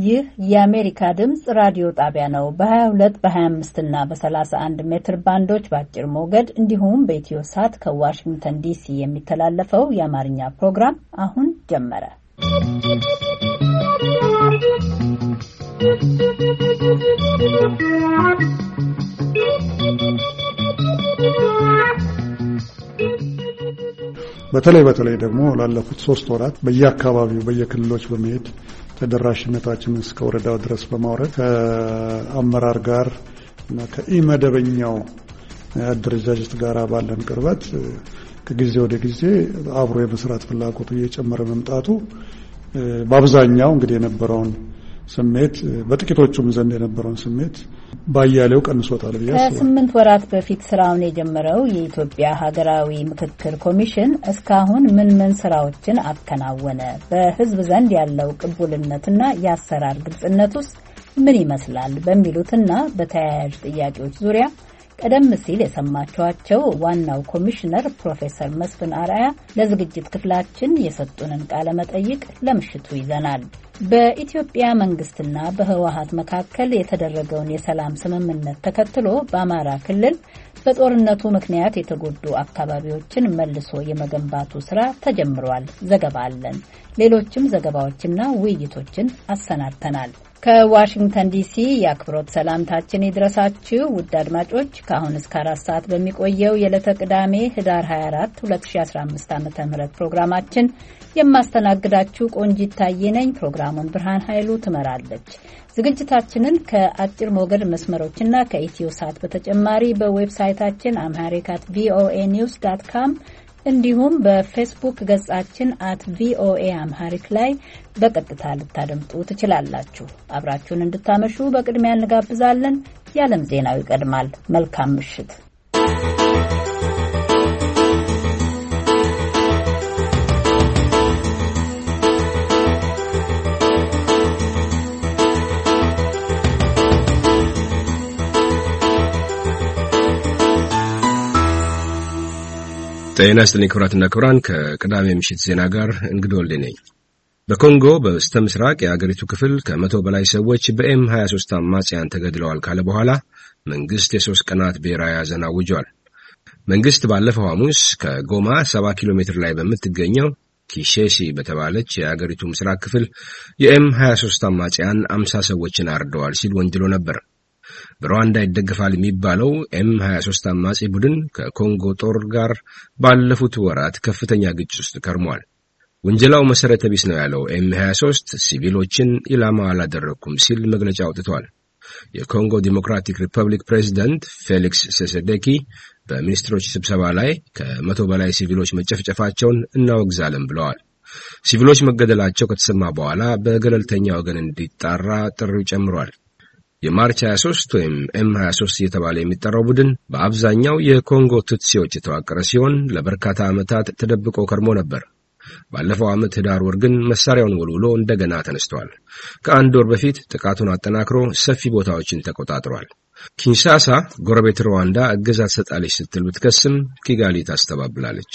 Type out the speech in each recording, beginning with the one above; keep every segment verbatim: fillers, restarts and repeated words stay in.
ይህ የአሜሪካ ድምጽ ራዲዮ ጣቢያ ነው። በ22 በ25 እና በ31 ሜትር ባንዶች በአጭር ሞገድ እንዲሁም በኢትዮ ሳት ከዋሽንግተን ዲሲ የሚተላለፈው የአማርኛ ፕሮግራም አሁን ጀመረ። በተለይ በተለይ ደግሞ ላለፉት ሶስት ወራት በየአካባቢው በየክልሎች በመሄድ ተደራሽነታችንን እስከ ወረዳው ድረስ በማውረድ ከአመራር ጋር እና ከኢመደበኛው አደረጃጀት ጋር ባለን ቅርበት ከጊዜ ወደ ጊዜ አብሮ የመስራት ፍላጎቱ እየጨመረ መምጣቱ በአብዛኛው እንግዲህ የነበረውን ስሜት በጥቂቶቹም ዘንድ የነበረውን ስሜት ባያሌው ቀንሶታል ብዬ አስባለሁ። ከስምንት ወራት በፊት ስራውን የጀመረው የኢትዮጵያ ሀገራዊ ምክክር ኮሚሽን እስካሁን ምን ምን ስራዎችን አከናወነ? በህዝብ ዘንድ ያለው ቅቡልነትና የአሰራር ግልጽነቱስ ምን ይመስላል? በሚሉትና በተያያዥ ጥያቄዎች ዙሪያ ቀደም ሲል የሰማችኋቸው ዋናው ኮሚሽነር ፕሮፌሰር መስፍን አርአያ ለዝግጅት ክፍላችን የሰጡንን ቃለ መጠይቅ ለምሽቱ ይዘናል። በኢትዮጵያ መንግስትና በህወሓት መካከል የተደረገውን የሰላም ስምምነት ተከትሎ በአማራ ክልል በጦርነቱ ምክንያት የተጎዱ አካባቢዎችን መልሶ የመገንባቱ ስራ ተጀምሯል። ዘገባ አለን። ሌሎችም ዘገባዎችና ውይይቶችን አሰናድተናል። ከዋሽንግተን ዲሲ የአክብሮት ሰላምታችን ይድረሳችሁ ውድ አድማጮች። ከአሁን እስከ አራት ሰዓት በሚቆየው የዕለተ ቅዳሜ ህዳር ሃያ አራት ሁለት ሺህ አስራ አምስት ዓመተ ምህረት ፕሮግራማችን የማስተናግዳችሁ ቆንጂት ታዬ ነኝ። ፕሮግራሙን ብርሃን ኃይሉ ትመራለች። ዝግጅታችንን ከአጭር ሞገድ መስመሮችና ከኢትዮ ሳት በተጨማሪ በዌብሳይታችን አምሃሪክ አት ቪኦኤ ኒውስ ዶት ኮም እንዲሁም በፌስቡክ ገጻችን አት ቪኦኤ አምሃሪክ ላይ በቀጥታ ልታደምጡ ትችላላችሁ። አብራችሁን እንድታመሹ በቅድሚያ እንጋብዛለን። የዓለም ዜናው ይቀድማል። መልካም ምሽት። ጤና ይስጥልኝ ክቡራትና ክቡራን፣ ከቅዳሜ ምሽት ዜና ጋር እንግዲህ ወልዴ ነኝ። በኮንጎ በስተ ምስራቅ የአገሪቱ ክፍል ከመቶ በላይ ሰዎች በኤም ሃያ ሶስት አማጽያን ተገድለዋል ካለ በኋላ መንግስት የሶስት ቀናት ብሔራዊ ሐዘን አውጇል። መንግስት ባለፈው ሐሙስ ከጎማ ሰባ ኪሎ ሜትር ላይ በምትገኘው ኪሼሺ በተባለች የአገሪቱ ምስራቅ ክፍል የኤም ሃያ ሶስት አማጽያን አምሳ ሰዎችን አርደዋል ሲል ወንጅሎ ነበር። በሩዋንዳ ይደገፋል የሚባለው ኤም ሃያ ሶስት አማጺ ቡድን ከኮንጎ ጦር ጋር ባለፉት ወራት ከፍተኛ ግጭት ውስጥ ከርሟል። ወንጀላው መሰረተ ቢስ ነው ያለው ኤም ሃያ ሶስት ሲቪሎችን ኢላማ አላደረኩም ሲል መግለጫ አውጥቷል። የኮንጎ ዲሞክራቲክ ሪፐብሊክ ፕሬዝዳንት ፌሊክስ ሴሴዴኪ በሚኒስትሮች ስብሰባ ላይ ከመቶ በላይ ሲቪሎች መጨፍጨፋቸውን እናወግዛለን ብለዋል። ሲቪሎች መገደላቸው ከተሰማ በኋላ በገለልተኛ ወገን እንዲጣራ ጥሪው ጨምሯል። የማርች ሃያ ሶስት ወይም ኤም ሃያ ሶስት እየተባለ የሚጠራው ቡድን በአብዛኛው የኮንጎ ቱትሲዎች የተዋቀረ ሲሆን ለበርካታ ዓመታት ተደብቆ ከርሞ ነበር። ባለፈው ዓመት ህዳር ወር ግን መሳሪያውን ወልውሎ እንደገና ተነስቷል። ከአንድ ወር በፊት ጥቃቱን አጠናክሮ ሰፊ ቦታዎችን ተቆጣጥሯል። ኪንሻሳ ጎረቤት ሩዋንዳ እገዛ ትሰጣለች ስትል ብትከስም ኪጋሊ ታስተባብላለች።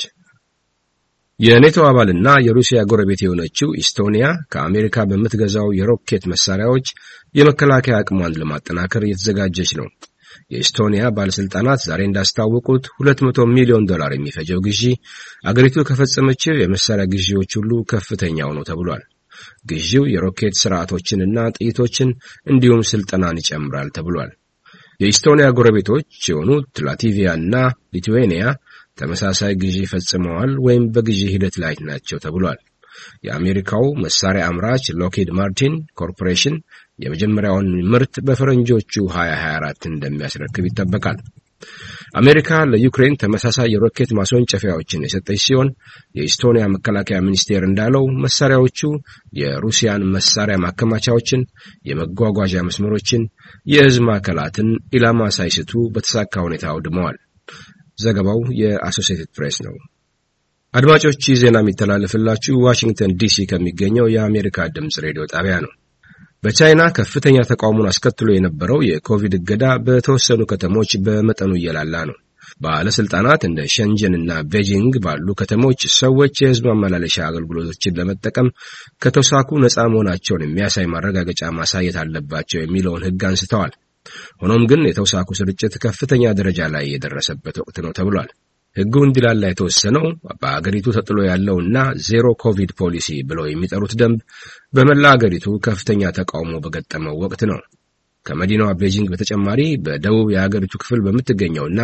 የኔቶ አባልና የሩሲያ ጎረቤት የሆነችው ኢስቶኒያ ከአሜሪካ በምትገዛው የሮኬት መሳሪያዎች የመከላከያ አቅሟን ለማጠናከር እየተዘጋጀች ነው። የኢስቶኒያ ባለስልጣናት ዛሬ እንዳስታወቁት ሁለት መቶ ሚሊዮን ዶላር የሚፈጀው ግዢ አገሪቱ ከፈጸመችው የመሳሪያ ግዢዎች ሁሉ ከፍተኛው ነው ተብሏል። ግዢው የሮኬት ስርዓቶችንና ጥይቶችን እንዲሁም ስልጠናን ይጨምራል ተብሏል። የኢስቶኒያ ጎረቤቶች የሆኑት ላትቪያ እና ሊቱዌኒያ ተመሳሳይ ግዢ ፈጽመዋል ወይም በግዢ ሂደት ላይ ናቸው ተብሏል። የአሜሪካው መሳሪያ አምራች ሎክሂድ ማርቲን ኮርፖሬሽን የመጀመሪያውን ምርት በፈረንጆቹ ሃያ ሃያ አራት እንደሚያስረክብ ይጠበቃል። አሜሪካ ለዩክሬን ተመሳሳይ የሮኬት ማስወንጨፊያዎችን የሰጠች ሲሆን የኢስቶኒያ መከላከያ ሚኒስቴር እንዳለው መሳሪያዎቹ የሩሲያን መሳሪያ ማከማቻዎችን፣ የመጓጓዣ መስመሮችን፣ የእዝ ማዕከላትን ኢላማ ሳይስቱ በተሳካ ሁኔታ አውድመዋል። ዘገባው የአሶሲኤትድ ፕሬስ ነው። አድማጮች፣ ዜና የሚተላለፍላችሁ ዋሽንግተን ዲሲ ከሚገኘው የአሜሪካ ድምጽ ሬዲዮ ጣቢያ ነው። በቻይና ከፍተኛ ተቃውሞን አስከትሎ የነበረው የኮቪድ እገዳ በተወሰኑ ከተሞች በመጠኑ እየላላ ነው። ባለስልጣናት እንደ ሸንጀንና ቤጂንግ ባሉ ከተሞች ሰዎች የህዝብ ማመላለሻ አገልግሎቶችን ለመጠቀም ከተውሳኩ ነፃ መሆናቸውን የሚያሳይ ማረጋገጫ ማሳየት አለባቸው የሚለውን ህግ አንስተዋል። ሆኖም ግን የተውሳኩ ስርጭት ከፍተኛ ደረጃ ላይ የደረሰበት ወቅት ነው ተብሏል። ህጉ እንዲላላ የተወሰነው በአገሪቱ ተጥሎ ያለውና ዜሮ ኮቪድ ፖሊሲ ብለው የሚጠሩት ደንብ በመላ አገሪቱ ከፍተኛ ተቃውሞ በገጠመው ወቅት ነው። ከመዲናዋ ቤጂንግ በተጨማሪ በደቡብ የአገሪቱ ክፍል በምትገኘውና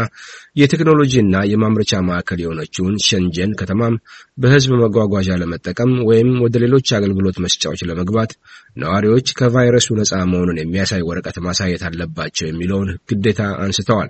የቴክኖሎጂና የማምረቻ ማዕከል የሆነችውን ሸንጀን ከተማም በህዝብ መጓጓዣ ለመጠቀም ወይም ወደ ሌሎች አገልግሎት መስጫዎች ለመግባት ነዋሪዎች ከቫይረሱ ነፃ መሆኑን የሚያሳይ ወረቀት ማሳየት አለባቸው የሚለውን ግዴታ አንስተዋል።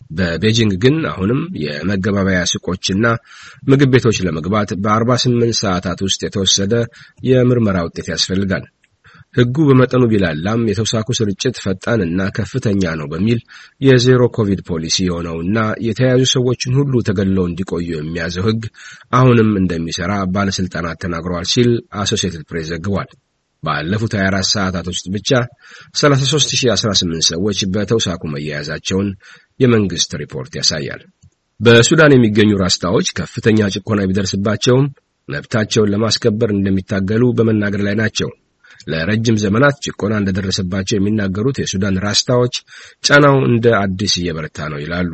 በቤጂንግ ግን አሁንም የመገባበያ ሱቆችና ምግብ ቤቶች ለመግባት በ48 ሰዓታት ውስጥ የተወሰደ የምርመራ ውጤት ያስፈልጋል። ህጉ በመጠኑ ቢላላም የተውሳኩ ስርጭት ፈጣንና ከፍተኛ ነው በሚል የዜሮ ኮቪድ ፖሊሲ የሆነውና የተያዙ ሰዎችን ሁሉ ተገድለው እንዲቆዩ የሚያዘው ህግ አሁንም እንደሚሰራ ባለስልጣናት ተናግረዋል ሲል አሶሲኤትድ ፕሬስ ዘግቧል። ባለፉት ሃያ አራት ሰዓታት ውስጥ ብቻ ሰላሳ ሦስት ሺህ አስራ ስምንት ሰዎች በተውሳኩ መያያዛቸውን የመንግስት ሪፖርት ያሳያል። በሱዳን የሚገኙ ራስታዎች ከፍተኛ ጭቆና ቢደርስባቸውም መብታቸውን ለማስከበር እንደሚታገሉ በመናገር ላይ ናቸው። ለረጅም ዘመናት ጭቆና እንደደረሰባቸው የሚናገሩት የሱዳን ራስታዎች ጫናው እንደ አዲስ እየበረታ ነው ይላሉ።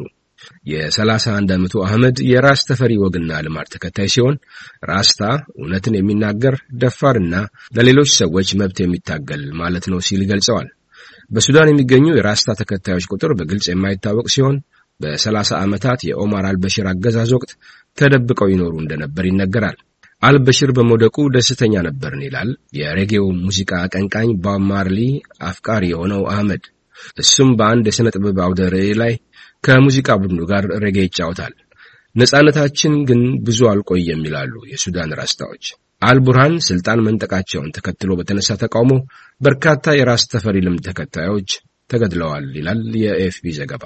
የሰላሳ አንድ ዓመቱ አህመድ የራስ ተፈሪ ወግና ልማድ ተከታይ ሲሆን ራስታ እውነትን የሚናገር ደፋርና ለሌሎች ሰዎች መብት የሚታገል ማለት ነው ሲል ገልጸዋል። በሱዳን የሚገኙ የራስታ ተከታዮች ቁጥር በግልጽ የማይታወቅ ሲሆን በሰላሳ ዓመታት የኦማር አልበሽር አገዛዝ ወቅት ተደብቀው ይኖሩ እንደነበር ይነገራል። አልበሽር በመውደቁ ደስተኛ ነበርን ይላል የሬጌው ሙዚቃ አቀንቃኝ ቦብ ማርሊ አፍቃሪ የሆነው አህመድ። እሱም በአንድ የሥነ ጥበብ አውደ ርዕይ ላይ ከሙዚቃ ቡድኑ ጋር ሬጌ ይጫወታል። ነጻነታችን ግን ብዙ አልቆየም ይላሉ የሱዳን ራስታዎች። አልቡርሃን ስልጣን መንጠቃቸውን ተከትሎ በተነሳ ተቃውሞ በርካታ የራስ ተፈሪ ልምድ ተከታዮች ተገድለዋል ይላል የኤኤፍፒ ዘገባ።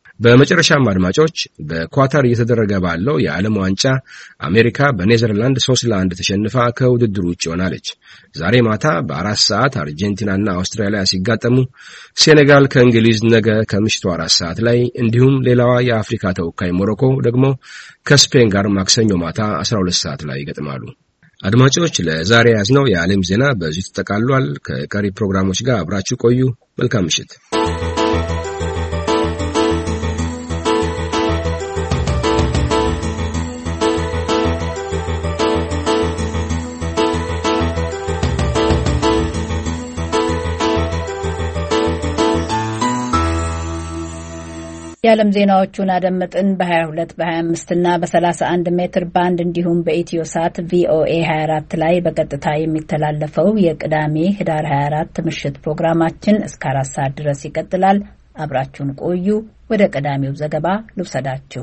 በመጨረሻም አድማጮች በኳታር እየተደረገ ባለው የዓለም ዋንጫ አሜሪካ በኔዘርላንድ ሶስት ለአንድ ተሸንፋ ከውድድሩ ውጭ ሆናለች። ዛሬ ማታ በአራት ሰዓት አርጀንቲናና አውስትራሊያ ሲጋጠሙ ሴኔጋል ከእንግሊዝ ነገ ከምሽቱ አራት ሰዓት ላይ እንዲሁም ሌላዋ የአፍሪካ ተወካይ ሞሮኮ ደግሞ ከስፔን ጋር ማክሰኞ ማታ አስራ ሁለት ሰዓት ላይ ይገጥማሉ። አድማጮች ለዛሬ ያዝነው የዓለም ዜና በዚህ ተጠቃሏል። ከቀሪ ፕሮግራሞች ጋር አብራችሁ ቆዩ። መልካም ምሽት። የዓለም ዜናዎቹን አደመጥን። በ22 በ25 እና በ31 ሜትር ባንድ እንዲሁም በኢትዮ ሳት ቪኦኤ ሃያ አራት ላይ በቀጥታ የሚተላለፈው የቅዳሜ ህዳር ሃያ አራት ምሽት ፕሮግራማችን እስከ አራት ሰዓት ድረስ ይቀጥላል። አብራችሁን ቆዩ። ወደ ቀዳሚው ዘገባ ልውሰዳችሁ።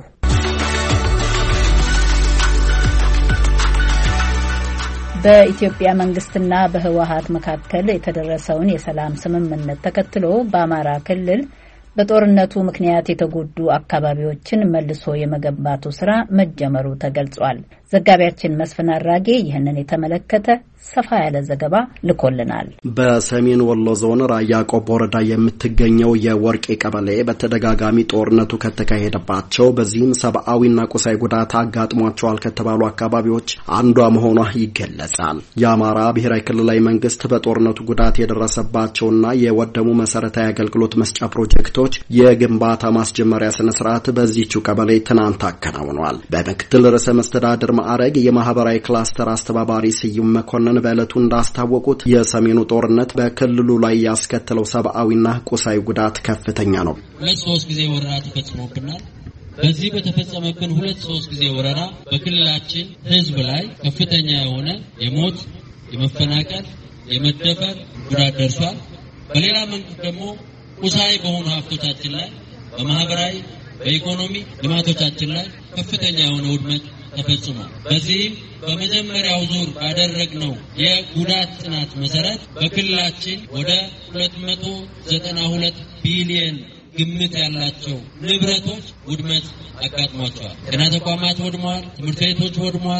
በኢትዮጵያ መንግስትና በህወሓት መካከል የተደረሰውን የሰላም ስምምነት ተከትሎ በአማራ ክልል በጦርነቱ ምክንያት የተጎዱ አካባቢዎችን መልሶ የመገንባቱ ስራ መጀመሩ ተገልጿል። ዘጋቢያችን መስፍን አራጌ ይህንን የተመለከተ ሰፋ ያለ ዘገባ ልኮልናል። በሰሜን ወሎ ዞን ራያ ቆቦ ወረዳ የምትገኘው የወርቄ ቀበሌ በተደጋጋሚ ጦርነቱ ከተካሄደባቸው በዚህም ሰብአዊና ቁሳዊ ጉዳት አጋጥሟቸዋል ከተባሉ አካባቢዎች አንዷ መሆኗ ይገለጻል። የአማራ ብሔራዊ ክልላዊ መንግስት በጦርነቱ ጉዳት የደረሰባቸውና የወደሙ መሰረታዊ አገልግሎት መስጫ ፕሮጀክቶች የግንባታ ማስጀመሪያ ስነ ስርዓት በዚህችው ቀበሌ ትናንት አከናውኗል። በምክትል ርዕሰ መስተዳድር ማዕረግ የማህበራዊ ክላስተር አስተባባሪ ስዩም መኮንን በዕለቱ እንዳስታወቁት የሰሜኑ ጦርነት በክልሉ ላይ ያስከተለው ሰብአዊና ቁሳዊ ጉዳት ከፍተኛ ነው። ሁለት ሶስት ጊዜ ወረራ ተፈጽሞብናል። በዚህ በተፈጸመብን ሁለት ሶስት ጊዜ ወረራ በክልላችን ህዝብ ላይ ከፍተኛ የሆነ የሞት፣ የመፈናቀል፣ የመደፈር ጉዳት ደርሷል። በሌላ መንገድ ደግሞ ቁሳዊ በሆኑ ሀብቶቻችን ላይ በማህበራዊ በኢኮኖሚ ልማቶቻችን ላይ ከፍተኛ የሆነ ውድመት ተፈጽሟል። በዚህም በመጀመሪያው ዙር ባደረግነው የጉዳት ጥናት መሰረት በክልላችን ወደ ሁለት መቶ ዘጠና ሁለት ቢሊዮን ግምት ያላቸው ንብረቶች ውድመት አጋጥሟቸዋል። ጤና ተቋማት ወድመዋል፣ ትምህርት ቤቶች ወድመዋል፣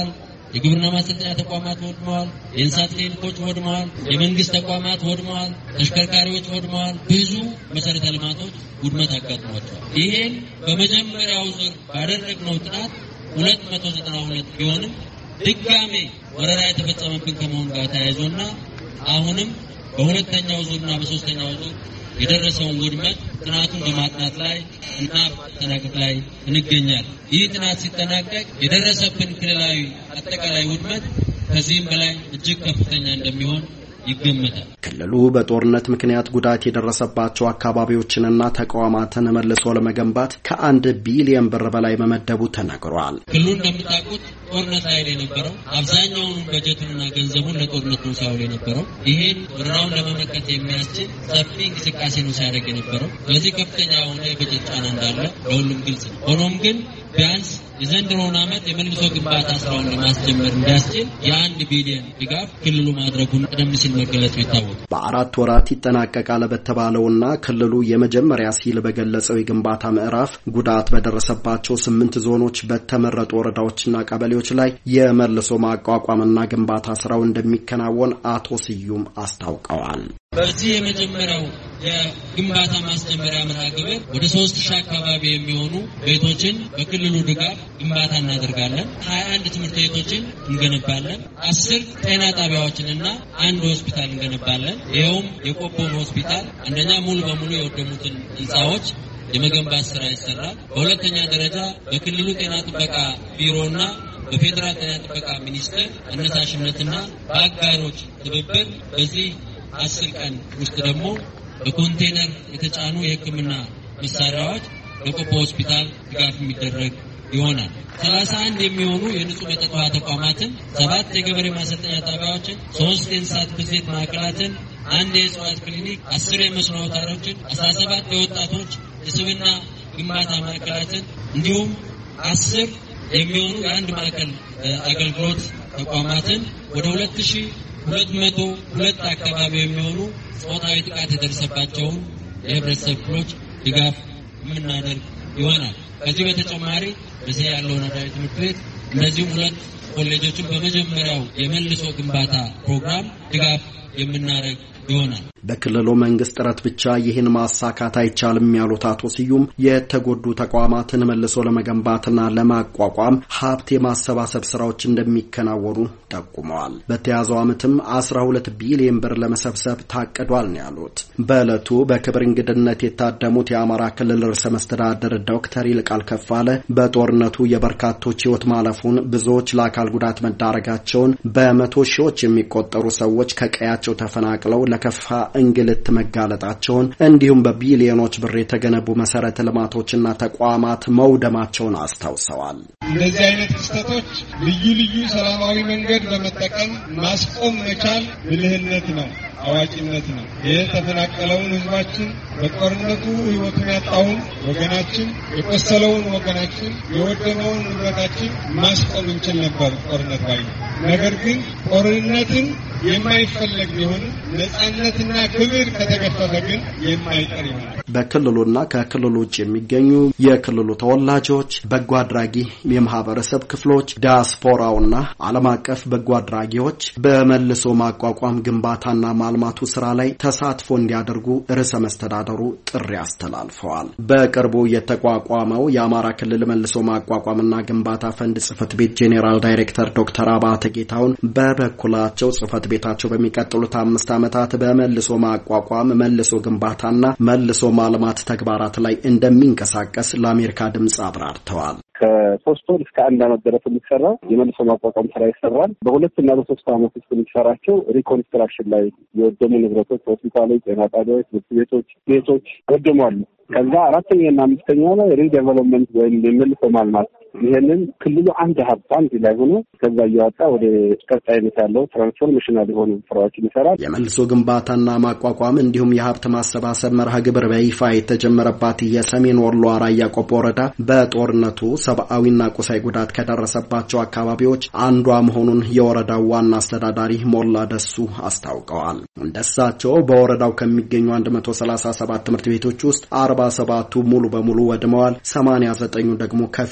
የግብርና ማሰልጠኛ ተቋማት ወድመዋል፣ የእንስሳት ክሊኒኮች ወድመዋል፣ የመንግስት ተቋማት ወድመዋል፣ ተሽከርካሪዎች ወድመዋል፣ ብዙ መሰረተ ልማቶች ውድመት አጋጥሟቸዋል። ይሄን በመጀመሪያው ዙር ባደረግነው ጥናት ሁለት መቶ ዘጠና ሁለት ቢሆንም ድጋሜ ወረራ የተፈጸመብን ከመሆኑ ጋር ተያይዞና አሁንም በሁለተኛው ዙርና በሶስተኛው ዙር የደረሰውን ውድመት ጥናቱን በማጥናት ላይ እና በማጠናቀቅ ላይ እንገኛለን። ይህ ጥናት ሲጠናቀቅ የደረሰብን ክልላዊ አጠቃላይ ውድመት ከዚህም በላይ እጅግ ከፍተኛ እንደሚሆን ይገመታል። ክልሉ በጦርነት ምክንያት ጉዳት የደረሰባቸው አካባቢዎችንና ተቋማትን መልሶ ለመገንባት ከአንድ ቢሊዮን ብር በላይ መመደቡ ተነግሯል። ክልሉ እንደምታውቁት ጦርነት ላይ የነበረው አብዛኛውን በጀቱንና ገንዘቡን ለጦርነት ነው ሲያውል የነበረው። ይሄን ወረራውን ለመመከት የሚያስችል ሰፊ እንቅስቃሴ ነው ሲያደርግ የነበረው። ስለዚህ ከፍተኛ የሆነ የበጀት ጫና እንዳለ ለሁሉም ግልጽ ነው። ሆኖም ግን ቢያንስ የዘንድሮውን ዓመት የመልሶ ግንባታ ስራውን ለማስጀመር እንዲያስችል የአንድ ቢሊዮን ድጋፍ ክልሉ ማድረጉን ቀደም ሲል መገለጹ ይታወቃል። በአራት ወራት ይጠናቀቃል በተባለውና ክልሉ የመጀመሪያ ሲል በገለጸው የግንባታ ምዕራፍ ጉዳት በደረሰባቸው ስምንት ዞኖች በተመረጡ ወረዳዎችና ቀበሌዎች ላይ የመልሶ ማቋቋምና ግንባታ ስራው እንደሚከናወን አቶ ስዩም አስታውቀዋል። በዚህ የመጀመሪያው የግንባታ ማስጀመሪያ መርሃ ግብር ወደ ሶስት ሺህ አካባቢ የሚሆኑ ቤቶችን በክልሉ ድጋፍ ግንባታ እናደርጋለን። ሀያ አንድ ትምህርት ቤቶችን እንገነባለን። አስር ጤና ጣቢያዎችንና አንድ ሆስፒታል እንገነባለን። ይኸውም የቆቦ ሆስፒታል አንደኛ ሙሉ በሙሉ የወደሙትን ህንፃዎች የመገንባት ስራ ይሰራል። በሁለተኛ ደረጃ በክልሉ ጤና ጥበቃ ቢሮና በፌዴራል ጤና ጥበቃ ሚኒስቴር አነሳሽነትና በአጋሮች ትብብር በዚህ አስር ቀን ውስጥ ደግሞ በኮንቴነር የተጫኑ የሕክምና መሳሪያዎች ለቆቦ ሆስፒታል ድጋፍ የሚደረግ ይሆናል። ሰላሳ አንድ የሚሆኑ የንጹህ መጠጥ ውሃ ተቋማትን፣ ሰባት የገበሬ ማሰልጠኛ ጣቢያዎችን፣ ሶስት የእንስሳት ብዜት ማዕከላትን፣ አንድ የእጽዋት ክሊኒክ፣ አስር የመስኖ አውታሮችን፣ አስራ ሰባት የወጣቶች የስብና ግንባታ ማዕከላትን እንዲሁም አስር የሚሆኑ የአንድ ማዕከል አገልግሎት ተቋማትን ወደ ሁለት ሺህ ሁለት መቶ ሁለት አካባቢ የሚሆኑ ጾታዊ ጥቃት የደረሰባቸውን የህብረተሰብ ክፍሎች ድጋፍ የምናደርግ ይሆናል። ከዚህ በተጨማሪ በዚህ ያለው ነዳይ ትምህርት ቤት እነዚህም ሁለት ኮሌጆችን በመጀመሪያው የመልሶ ግንባታ ፕሮግራም ድጋፍ የምናደርግ ይሆናል። በክልሉ መንግስት ጥረት ብቻ ይህን ማሳካት አይቻልም ያሉት አቶ ስዩም የተጎዱ ተቋማትን መልሶ ለመገንባትና ለማቋቋም ሀብት የማሰባሰብ ስራዎች እንደሚከናወኑ ጠቁመዋል። በተያዘው ዓመትም አስራ ሁለት ቢሊዮን ብር ለመሰብሰብ ታቅዷል ነው ያሉት። በዕለቱ በክብር እንግድነት የታደሙት የአማራ ክልል ርዕሰ መስተዳድር ዶክተር ይልቃል ከፋለ በጦርነቱ የበርካቶች ህይወት ማለፉን፣ ብዙዎች ለአካል ጉዳት መዳረጋቸውን፣ በመቶ ሺዎች የሚቆጠሩ ሰዎች ከቀያቸው ተፈናቅለው ለከፋ እንግልት መጋለጣቸውን እንዲሁም በቢሊዮኖች ብር የተገነቡ መሰረተ ልማቶችና ተቋማት መውደማቸውን አስታውሰዋል። እንደዚህ አይነት ክስተቶች ልዩ ልዩ ሰላማዊ መንገድ በመጠቀም ማስቆም መቻል ብልህነት ነው፣ አዋቂነት ነው። የተፈናቀለውን ህዝባችን፣ በጦርነቱ ህይወቱን ያጣውን ወገናችን፣ የቆሰለውን ወገናችን፣ የወደመውን ንብረታችን ማስቆም እንችል ነበር ጦርነት ባይ ነገር ግን ጦርነትን የማይፈለግ ቢሆን ነጻነትና ክብር ከተገፈፈ ግን የማይቀር ይሆናል። በክልሉና ከክልሉ ውጭ የሚገኙ የክልሉ ተወላጆች፣ በጎ አድራጊ የማህበረሰብ ክፍሎች፣ ዲያስፖራውና ዓለም አቀፍ በጎ አድራጊዎች በመልሶ ማቋቋም ግንባታና ማልማቱ ስራ ላይ ተሳትፎ እንዲያደርጉ ርዕሰ መስተዳደሩ ጥሪ አስተላልፈዋል። በቅርቡ የተቋቋመው የአማራ ክልል መልሶ ማቋቋምና ግንባታ ፈንድ ጽህፈት ቤት ጄኔራል ዳይሬክተር ዶክተር አባተ ጌታውን በበኩላቸው ጽህፈት ቤታቸው በሚቀጥሉት አምስት ዓመታት በመልሶ ማቋቋም፣ መልሶ ግንባታና መልሶ ማልማት ተግባራት ላይ እንደሚንቀሳቀስ ለአሜሪካ ድምጽ አብራርተዋል። ከሶስት ወር እስከ አንድ ዓመት ድረስ የሚሰራው የመልሶ ማቋቋም ስራ ይሰራል። በሁለት እና በሶስት ዓመት ውስጥ የሚሰራቸው ሪኮንስትራክሽን ላይ የወደሙ ንብረቶች፣ ሆስፒታሎች፣ ጤና ጣቢያዎች፣ ትምህርት ቤቶች፣ ቤቶች ወደሟሉ። ከዛ አራተኛና አምስተኛው ላይ ሪዴቨሎፕመንት ወይም የመልሶ ማልማት ይሄንን ክልሉ አንድ ሀብት አንድ ላይ ሆኖ ከዛ እያወጣ ወደ ቀጣይነት ያለው ትራንስፎርሜሽናል የሆኑ ስራዎችን ይሰራል። የመልሶ ግንባታና ማቋቋም እንዲሁም የሀብት ማሰባሰብ መርሃ ግብር በይፋ የተጀመረባት የሰሜን ወሎ ራያ ቆቦ ወረዳ በጦርነቱ ሰብአዊና ቁሳዊ ጉዳት ከደረሰባቸው አካባቢዎች አንዷ መሆኑን የወረዳው ዋና አስተዳዳሪ ሞላ ደሱ አስታውቀዋል። እንደሳቸው በወረዳው ከሚገኙ አንድ መቶ ሰላሳ ሰባት ትምህርት ቤቶች ውስጥ አርባ ሰባቱ ሙሉ በሙሉ ወድመዋል፣ ሰማንያ ዘጠኙ ደግሞ ከፊል ጉዳት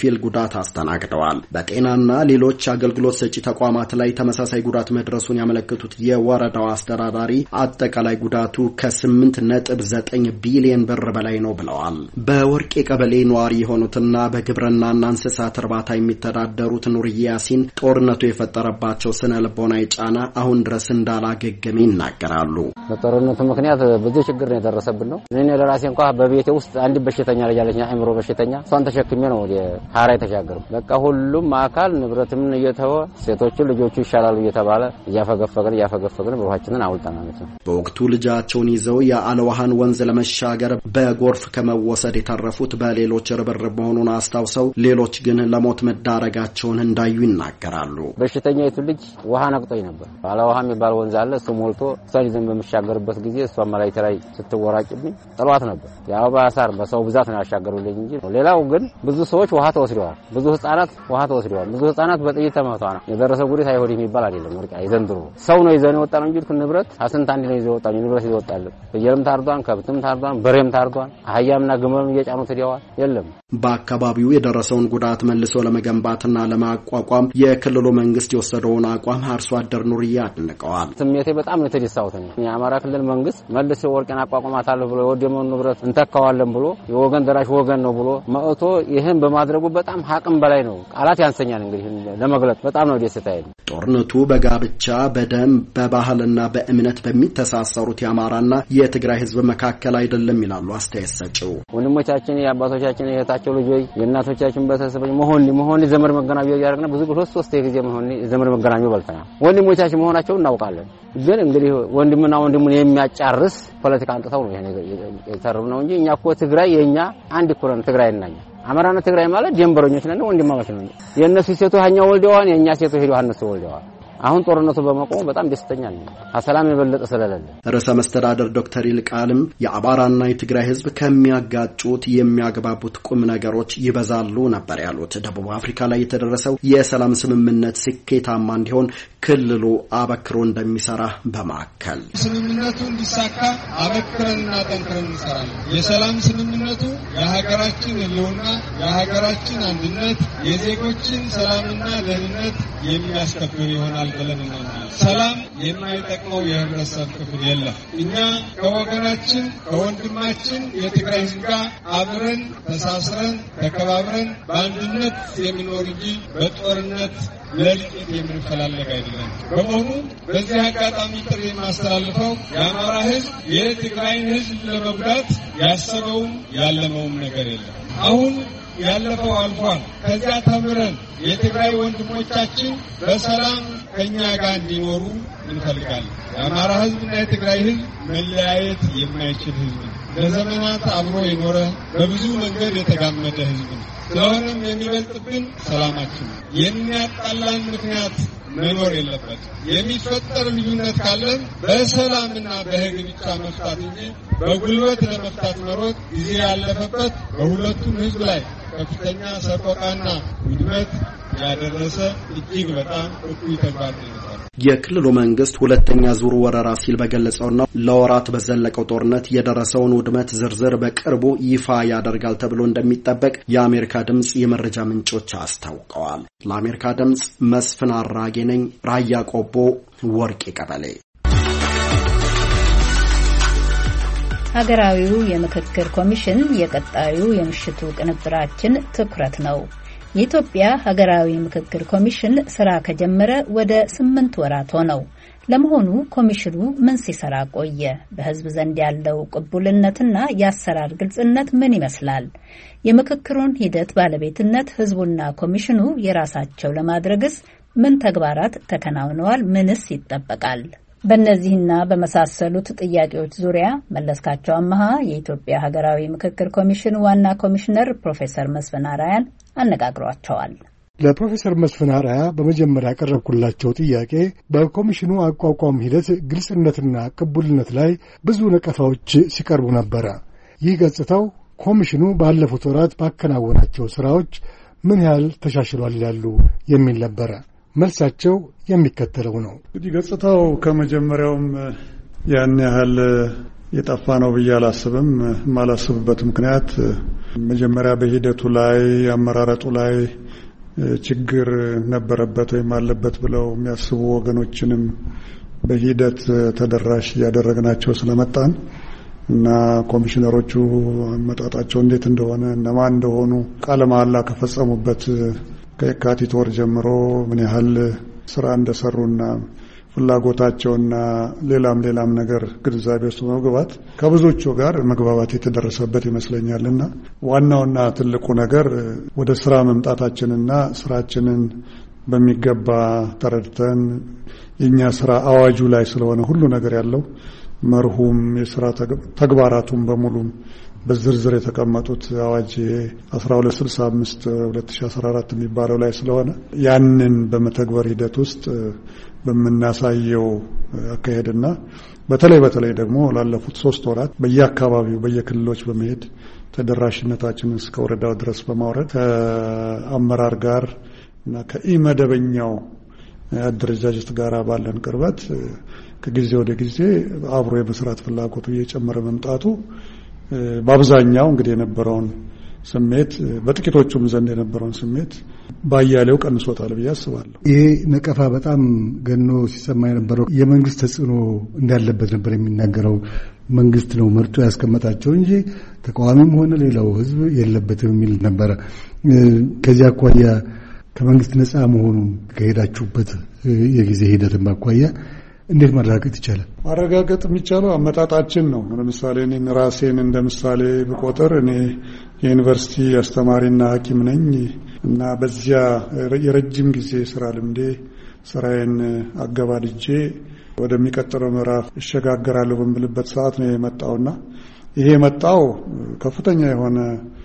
ጉዳት አስተናግደዋል። በጤናና ሌሎች አገልግሎት ሰጪ ተቋማት ላይ ተመሳሳይ ጉዳት መድረሱን ያመለከቱት የወረዳው አስተዳዳሪ አጠቃላይ ጉዳቱ ከስምንት ነጥብ ዘጠኝ ቢሊዮን ብር በላይ ነው ብለዋል። በወርቄ ቀበሌ ነዋሪ የሆኑትና በግብርናና እንስሳት እርባታ የሚተዳደሩት ኑርዬ ያሲን ጦርነቱ የፈጠረባቸው ስነ ልቦናዊ ጫና አሁን ድረስ እንዳላገገመ ይናገራሉ። በጦርነቱ ምክንያት ብዙ ችግር ነው የደረሰብን ነው። እኔ ለራሴ እንኳን በቤቴ ውስጥ አንድ በሽተኛ ልጅ አለኝ፣ አእምሮ በሽተኛ። እሷን ተሸክሜ ነው ወደ ሐራይ ተሻገርኩ። በቃ ሁሉም አካል ንብረትም እየተወ ሴቶቹ ልጆቹ ይሻላሉ እየተባለ እያፈገፈገን እያፈገፈገን በውሃችንን አውልጠናል። በወቅቱ ልጃቸውን ይዘው የአለዋሃን ወንዝ ለመሻገር በጎርፍ ከመወሰድ የተረፉት በሌሎች ርብርብ መሆኑን አስታውሰው ሌሎች ግን ለሞት መዳረጋቸውን እንዳዩ ይናገራሉ። በሽተኛይቱ ልጅ ውሃ ነቅጦኝ ነበር። አለዋሃ የሚባል ወንዝ አለ። እሱ ሞልቶ እሷን ይዘን በመሻገርበት ጊዜ እሷ መላእክት ላይ ስትወራጭብኝ ጥሏት ነበር። ያው ባሳር በሰው ብዛት ነው ያሻገሩልኝ እንጂ ሌላው ግን ብዙ ሰዎች ውሃ ተወስደዋል። ብዙ ህፃናት ውሃ ተወስደዋል። ብዙ ህፃናት በጥይት ተመተዋል። የደረሰው ጉዳት አይሆድ የሚባል አይደለም። ወርቃ ይዘንድሮ ሰው ነው ይዘን የወጣነው እንጂ ንብረት አስንት አንድ ነው ይዘው ወጣን። ንብረት ይዘው ወጣል። ፍየልም ታርዷን፣ ከብትም ታርዷን፣ በሬም ታርዷን፣ አህያምና ግመልም እየጫኑት ሄደዋል። የለም በአካባቢው የደረሰውን ጉዳት መልሶ ለመገንባትና ለማቋቋም የክልሉ መንግስት የወሰደውን አቋም አርሶ አደር ኑርዬ አድንቀዋል። ስሜቴ በጣም ነው የተደሳሁት። የአማራ ክልል መንግስት መልሶ ወርቄን አቋቋማታለሁ ብሎ የወደመውን ንብረት እንተካዋለን ብሎ የወገን ደራሽ ወገን ነው ብሎ መጥቶ ይህን በማድረጉ በጣም ሀቅም በላይ ነው። ቃላት ያንሰኛል እንግዲህ ለመግለጽ በጣም ነው ደስታዬ። ጦርነቱ በጋብቻ በደም በባህልና በእምነት በሚተሳሰሩት የአማራና የትግራይ ህዝብ መካከል አይደለም ይላሉ አስተያየት ሰጪው። ወንድሞቻችን የአባቶቻችን የእህታቸው ልጆች የእናቶቻችን ቤተሰቦች መሆን መሆን ዘመድ መገናኘው ያደረግና ብዙ ሶስት ሶስት ጊዜ መሆን ዘመድ መገናኘው በልተናል። ወንድሞቻችን መሆናቸው እናውቃለን። ግን እንግዲህ ወንድምና ወንድሙን የሚያጫርስ ፖለቲካ አንጥተው ነው ይሄ የተረፈው ነው እንጂ እኛ እኮ ትግራይ የኛ አንድ እኮ ነው። ትግራይ እናኛ አማራና ትግራይ ማለት ጀምበረኞች ነን፣ ወንድማማች ነን። የነሱ ሴቶች ሀኛ ወልደዋል፣ የኛ ሴቶች ሄደው አነሱ ወልደዋል። አሁን ጦርነቱ በመቆሙ በጣም ደስተኛ ነኝ። ሰላም የበለጠ ስለሌለ ርዕሰ መስተዳድር ዶክተር ይልቃልም የአማራና የትግራይ ህዝብ ከሚያጋጩት የሚያግባቡት ቁም ነገሮች ይበዛሉ ነበር ያሉት። ደቡብ አፍሪካ ላይ የተደረሰው የሰላም ስምምነት ስኬታማ እንዲሆን ክልሉ አበክሮ እንደሚሰራ በማከል ስምምነቱ እንዲሳካ አበክረንና ጠንክረን እንሰራለን። የሰላም ስምምነቱ የሀገራችን ህልውና፣ የሀገራችን አንድነት፣ የዜጎችን ሰላምና ደህንነት የሚያስከብር ይሆናል ብለን እናምናለን። ሰላም የማይጠቅመው የህብረተሰብ ክፍል የለም። እኛ ከወገናችን ከወንድማችን የትግራይ ህዝብ ጋር አብረን ተሳስረን ተከባብረን በአንድነት የሚኖር እንጂ በጦርነት ለልቂት የምንፈላለግ አይደለም። በመሆኑ በዚህ አጋጣሚ ጥሪ የማስተላልፈው የአማራ ህዝብ የትግራይን ህዝብ ለመጉዳት ያሰበውም ያለመውም ነገር የለም። አሁን ያለፈው አልፏል። ከዚያ ተምረን የትግራይ ወንድሞቻችን በሰላም ከኛ ጋር እንዲኖሩ እንፈልጋለን። የአማራ ህዝብና የትግራይ ህዝብ መለያየት የማይችል ህዝብ ነው። ለዘመናት አብሮ የኖረ በብዙ መንገድ የተጋመደ ህዝብ ነው። ስለሆነም የሚበልጥብን ሰላማችን ነው። የሚያጣላን ምክንያት መኖር የለበት። የሚፈጠር ልዩነት ካለን በሰላምና በህግ ብቻ መፍታት እንጂ በጉልበት ለመፍታት መሮጥ ጊዜ ያለፈበት በሁለቱም ህዝብ ላይ ከፍተኛ ሰቆቃና ውድመት ያደረሰ እጅግ በጣም እኩይ ተግባር ነው። የክልሉ መንግስት ሁለተኛ ዙር ወረራ ሲል በገለጸውና ለወራት በዘለቀው ጦርነት የደረሰውን ውድመት ዝርዝር በቅርቡ ይፋ ያደርጋል ተብሎ እንደሚጠበቅ የአሜሪካ ድምጽ የመረጃ ምንጮች አስታውቀዋል። ለአሜሪካ ድምጽ መስፍን አራጌ ነኝ፣ ራያ ቆቦ ወርቄ ቀበሌ። ሀገራዊው የምክክር ኮሚሽን የቀጣዩ የምሽቱ ቅንብራችን ትኩረት ነው። የኢትዮጵያ ሀገራዊ ምክክር ኮሚሽን ስራ ከጀመረ ወደ ስምንት ወራት ሆነው። ለመሆኑ ኮሚሽኑ ምን ሲሰራ ቆየ? በህዝብ ዘንድ ያለው ቅቡልነትና የአሰራር ግልጽነት ምን ይመስላል? የምክክሩን ሂደት ባለቤትነት ህዝቡና ኮሚሽኑ የራሳቸው ለማድረግስ ምን ተግባራት ተከናውነዋል? ምንስ ይጠበቃል? በእነዚህና በመሳሰሉት ጥያቄዎች ዙሪያ መለስካቸው አመሃ የኢትዮጵያ ሀገራዊ ምክክር ኮሚሽን ዋና ኮሚሽነር ፕሮፌሰር መስፍን አርአያን አነጋግሯቸዋል። ለፕሮፌሰር መስፍን አርአያ በመጀመሪያ ያቀረብኩላቸው ጥያቄ በኮሚሽኑ አቋቋም ሂደት ግልጽነትና ቅቡልነት ላይ ብዙ ነቀፋዎች ሲቀርቡ ነበረ። ይህ ገጽታው ኮሚሽኑ ባለፉት ወራት ባከናወናቸው ስራዎች ምን ያህል ተሻሽሏል ይላሉ የሚል ነበረ። መልሳቸው የሚከተለው ነው። እንግዲህ ገጽታው ከመጀመሪያውም ያን ያህል የጠፋ ነው ብዬ አላስብም። የማላስብበት ምክንያት መጀመሪያ በሂደቱ ላይ አመራረጡ ላይ ችግር ነበረበት ወይም አለበት ብለው የሚያስቡ ወገኖችንም በሂደት ተደራሽ ያደረግናቸው ስለመጣን እና ኮሚሽነሮቹ አመጣጣቸው እንዴት እንደሆነ እነማን እንደሆኑ ቃለ መሐላ ከፈጸሙበት ከየካቲት ወር ጀምሮ ምን ያህል ስራ እንደሰሩና ፍላጎታቸውና ሌላም ሌላም ነገር ግንዛቤ ውስጥ መግባት ከብዙዎቹ ጋር መግባባት የተደረሰበት ይመስለኛልና ዋናውና ትልቁ ነገር ወደ ስራ መምጣታችንና ስራችንን በሚገባ ተረድተን የኛ ስራ አዋጁ ላይ ስለሆነ ሁሉ ነገር ያለው መርሁም የሥራ ተግባራቱም በሙሉ በዝርዝር የተቀመጡት አዋጅ አስራ ሁለት ስልሳ አምስት ሁለት ሺህ አስራ አራት የሚባለው ላይ ስለሆነ ያንን በመተግበር ሂደት ውስጥ በመናሳየው አካሄድና በተለይ በተለይ ደግሞ ላለፉት ሶስት ወራት በየአካባቢው በየክልሎች በመሄድ ተደራሽነታችንን እስከ ወረዳው ድረስ በማውረድ ከአመራር ጋር እና ከኢመደበኛው አደረጃጀት ጋር ባለን ቅርበት ከጊዜ ወደ ጊዜ አብሮ የመስራት ፍላጎቱ እየጨመረ መምጣቱ በአብዛኛው እንግዲህ የነበረውን ስሜት በጥቂቶቹም ዘንድ የነበረውን ስሜት ባያሌው ቀንሶታል ብዬ አስባለሁ። ይሄ ነቀፋ በጣም ገኖ ሲሰማ የነበረው የመንግስት ተጽዕኖ እንዳለበት ነበር የሚናገረው። መንግስት ነው መርጦ ያስቀመጣቸው እንጂ ተቃዋሚም ሆነ ሌላው ህዝብ የለበትም የሚል ነበር። ከዚያ አኳያ ከመንግስት ነፃ መሆኑን ከሄዳችሁበት የጊዜ ሂደትም አኳያ እንዴት ማረጋገጥ ይቻላል? ማረጋገጥ የሚቻለው አመጣጣችን ነው። ለምሳሌ እኔ ራሴን እንደ ምሳሌ ብቆጥር እኔ የዩኒቨርሲቲ አስተማሪና ሐኪም ነኝ እና በዚያ የረጅም ጊዜ ስራ ልምዴ ስራዬን አገባድጄ ወደሚቀጥለው ምዕራፍ እሸጋገራለሁ በምልበት ሰዓት ነው የመጣውና ይሄ የመጣው ከፍተኛ የሆነ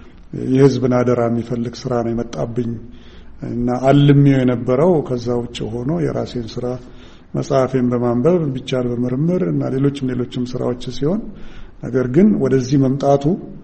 የህዝብን አደራ የሚፈልግ ስራ ነው የመጣብኝ እና አልሚው የነበረው ከዛ ውጭ ሆኖ የራሴን ስራ መጽሐፌን በማንበብ ቢቻል በመርምር እና ሌሎችም ሌሎችም ስራዎች ሲሆን ነገር ግን ወደዚህ መምጣቱ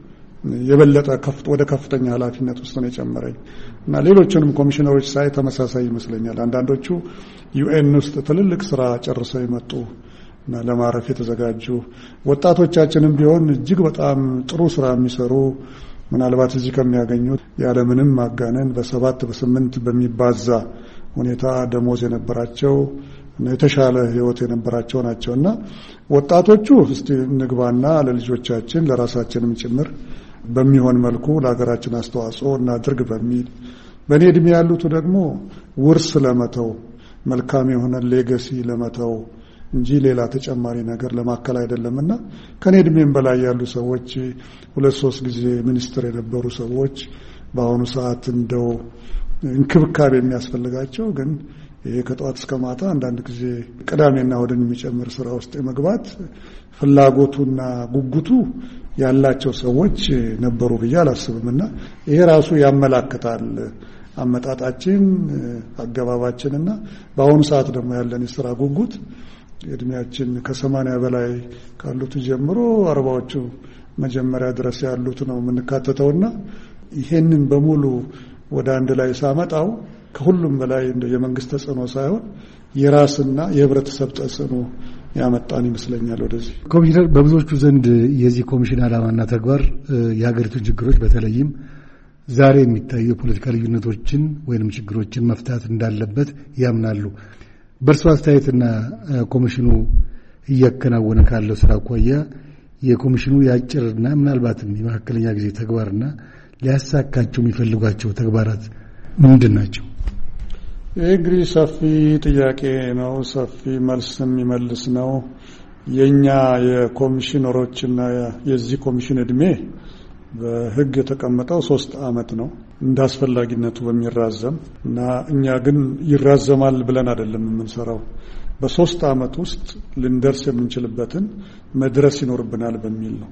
የበለጠ ከፍት ወደ ከፍተኛ ኃላፊነት ውስጥ ነው የጨመረኝ እና ሌሎችንም ኮሚሽነሮች ሳይ ተመሳሳይ ይመስለኛል። አንዳንዶቹ ዩኤን ውስጥ ትልልቅ ስራ ጨርሰው የመጡ እና ለማረፍ የተዘጋጁ ወጣቶቻችንም ቢሆን እጅግ በጣም ጥሩ ስራ የሚሰሩ ምናልባት እዚህ ከሚያገኙት ያለምንም ማጋነን በሰባት በስምንት በሚባዛ ሁኔታ ደሞዝ የነበራቸው የተሻለ ህይወት የነበራቸው ናቸውና ወጣቶቹ እስቲ ንግባና ለልጆቻችን ለራሳችንም ጭምር በሚሆን መልኩ ለሀገራችን አስተዋጽኦ እናድርግ በሚል በኔ እድሜ ያሉት ደግሞ ውርስ ለመተው መልካም የሆነ ሌጋሲ ለመተው እንጂ ሌላ ተጨማሪ ነገር ለማከል አይደለምና ከኔ እድሜም በላይ ያሉ ሰዎች ሁለት ሶስት ጊዜ ሚኒስትር የነበሩ ሰዎች በአሁኑ ሰዓት እንደው እንክብካቤ የሚያስፈልጋቸው ግን ይሄ ከጧት እስከ ማታ አንዳንድ ጊዜ ቅዳሜና እሁድን የሚጨምር ስራ ውስጥ የመግባት ፍላጎቱና ጉጉቱ ያላቸው ሰዎች ነበሩ ብዬ አላስብምና ይሄ ራሱ ያመላክታል አመጣጣችን አገባባችንና በአሁኑ ሰዓት ደግሞ ያለን የሥራ ጉጉት እድሜያችን ከሰማንያ በላይ ካሉት ጀምሮ አርባዎቹ መጀመሪያ ድረስ ያሉት ነው የምንካተተውና ይሄንን በሙሉ ወደ አንድ ላይ ሳመጣው ከሁሉም በላይ እንደ የመንግስት ተጽዕኖ ሳይሆን የራስና የህብረተሰብ ተጽዕኖ ያመጣን ይመስለኛል። ወደዚህ ኮሚሽነር በብዙዎቹ ዘንድ የዚህ ኮሚሽን ዓላማና ተግባር የሀገሪቱን ችግሮች በተለይም ዛሬ የሚታዩ የፖለቲካ ልዩነቶችን ወይንም ችግሮችን መፍታት እንዳለበት ያምናሉ። በእርሱ አስተያየትና ኮሚሽኑ እያከናወነ ካለው ስራ አኳያ የኮሚሽኑ የአጭርና ምናልባትም የመካከለኛ ጊዜ ተግባርና ሊያሳካቸው የሚፈልጓቸው ተግባራት ምንድን ናቸው? ይህ እንግዲህ ሰፊ ጥያቄ ነው። ሰፊ መልስ የሚመልስ ነው። የኛ የኮሚሽነሮችና የዚህ ኮሚሽን እድሜ በህግ የተቀመጠው ሶስት አመት ነው እንዳስፈላጊነቱ በሚራዘም እና እኛ ግን ይራዘማል ብለን አይደለም የምንሰራው በሶስት አመት ውስጥ ልንደርስ የምንችልበትን መድረስ ይኖርብናል በሚል ነው።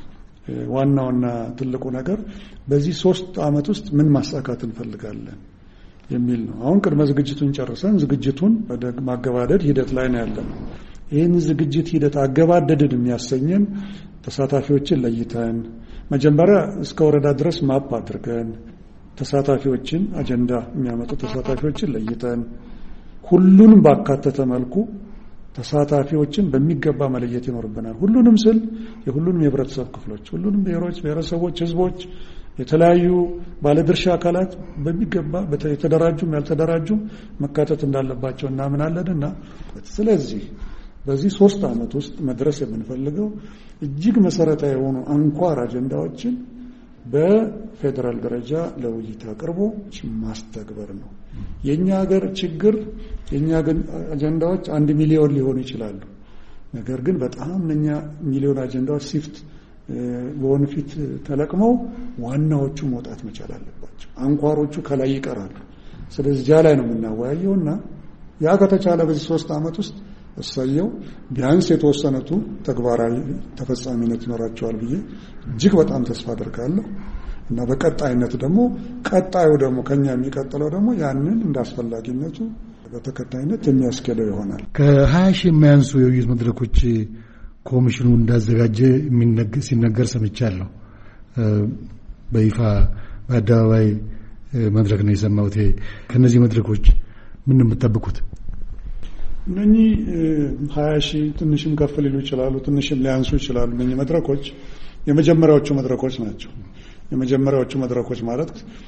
ዋናውና ትልቁ ነገር በዚህ ሶስት አመት ውስጥ ምን ማሳካት እንፈልጋለን የሚል ነው። አሁን ቅድመ ዝግጅቱን ጨርሰን ዝግጅቱን ወደ ማገባደድ ሂደት ላይ ነው ያለነው። ይህን ዝግጅት ሂደት አገባደድን የሚያሰኘን ተሳታፊዎችን ለይተን መጀመሪያ እስከ ወረዳ ድረስ ማፕ አድርገን ተሳታፊዎችን አጀንዳ የሚያመጡ ተሳታፊዎችን ለይተን ሁሉንም ባካተተ መልኩ ተሳታፊዎችን በሚገባ መለየት ይኖርብናል። ሁሉንም ስል የሁሉንም የህብረተሰብ ክፍሎች፣ ሁሉንም ብሔሮች፣ ብሔረሰቦች፣ ህዝቦች የተለያዩ ባለድርሻ አካላት በሚገባ የተደራጁም ያልተደራጁም መካተት እንዳለባቸው እናምናለንና ስለዚህ በዚህ ሶስት አመት ውስጥ መድረስ የምንፈልገው እጅግ መሰረታዊ የሆኑ አንኳር አጀንዳዎችን በፌደራል ደረጃ ለውይይት አቅርቦ ማስተግበር ነው። የኛ ሀገር ችግር የኛ አጀንዳዎች አንድ ሚሊዮን ሊሆኑ ይችላሉ። ነገር ግን በጣም እኛ ሚሊዮን አጀንዳዎች ሲፍት በወንፊት ተለቅመው ዋናዎቹ መውጣት መቻል አለባቸው። አንኳሮቹ ከላይ ይቀራሉ። ስለዚህ ያ ላይ ነው የምናወያየውና ያ ከተቻለ በዚህ ሶስት አመት ውስጥ እሰየው ቢያንስ የተወሰነቱ ተግባራዊ ተፈጻሚነት ይኖራቸዋል ብዬ እጅግ በጣም ተስፋ አደርጋለሁ እና በቀጣይነት ደግሞ ቀጣዩ ደግሞ ከኛ የሚቀጥለው ደግሞ ያንን እንዳስፈላጊነቱ በተከታይነት የሚያስኬደው ይሆናል። ከሀያ ሺህ የማያንሱ የውይይት መድረኮች ኮሚሽኑ እንዳዘጋጀ ሲነገር ሰምቻለሁ። በይፋ በአደባባይ መድረክ ነው የሰማሁት። ከነዚህ መድረኮች ምን የምትጠብቁት? እነኚህ ሀያ ሺህ ትንሽም ከፍ ሊሉ ይችላሉ፣ ትንሽም ሊያንሱ ይችላሉ። እነኚህ መድረኮች የመጀመሪያዎቹ መድረኮች ናቸው። የመጀመሪያዎቹ መድረኮች ማለት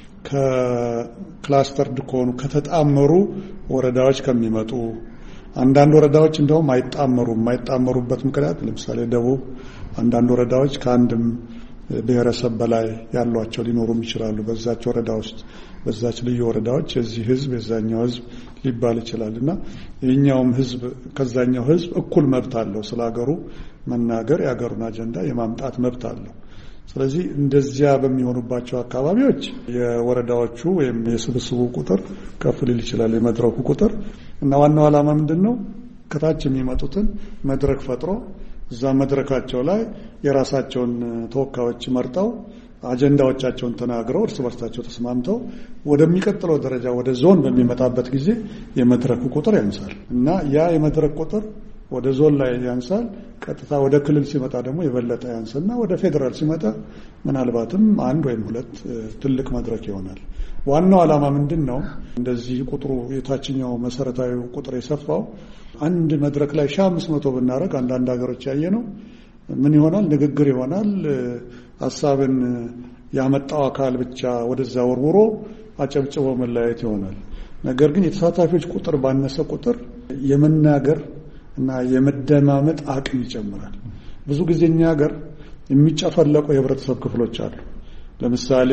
ከክላስተርድ ከሆኑ ከተጣመሩ ወረዳዎች ከሚመጡ አንዳንድ ወረዳዎች እንደውም አይጣመሩም። የማይጣመሩበት ምክንያት ለምሳሌ ደቡብ አንዳንድ ወረዳዎች ከአንድም ብሔረሰብ በላይ ያሏቸው ሊኖሩም ይችላሉ። በዛች ወረዳ ውስጥ በዛች ልዩ ወረዳዎች የዚህ ህዝብ የዛኛው ህዝብ ሊባል ይችላልና የኛውም ህዝብ ከዛኛው ህዝብ እኩል መብት አለው ስለሀገሩ መናገር የሀገሩን አጀንዳ የማምጣት መብት አለው። ስለዚህ እንደዚያ በሚሆኑባቸው አካባቢዎች የወረዳዎቹ ወይም የስብስቡ ቁጥር ከፍ ሊል ይችላል የመድረኩ ቁጥር እና ዋናው ዓላማ ምንድነው? ከታች የሚመጡትን መድረክ ፈጥሮ እዛ መድረካቸው ላይ የራሳቸውን ተወካዮች መርጠው አጀንዳዎቻቸውን ተናግረው እርስ በርሳቸው ተስማምተው ወደሚቀጥለው ደረጃ ወደ ዞን በሚመጣበት ጊዜ የመድረኩ ቁጥር ያንሳል እና ያ የመድረክ ቁጥር ወደ ዞን ላይ ያንሳል። ቀጥታ ወደ ክልል ሲመጣ ደግሞ የበለጠ ያንስና ወደ ፌደራል ሲመጣ ምናልባትም አንድ ወይም ሁለት ትልቅ መድረክ ይሆናል። ዋናው ዓላማ ምንድነው? እንደዚህ ቁጥሩ የታችኛው መሰረታዊ ቁጥር የሰፋው አንድ መድረክ ላይ ሺህ አምስት መቶ ብናረግ አንዳንድ ሀገሮች ያየነው ምን ይሆናል? ንግግር ይሆናል። ሐሳብን ያመጣው አካል ብቻ ወደዛ ወርውሮ አጨብጭቦ መለያየት ይሆናል። ነገር ግን የተሳታፊዎች ቁጥር ባነሰ ቁጥር የመናገር እና የመደማመጥ አቅም ይጨምራል። ብዙ ጊዜ እኛ ሀገር የሚጨፈለቁ የህብረተሰብ ክፍሎች አሉ። ለምሳሌ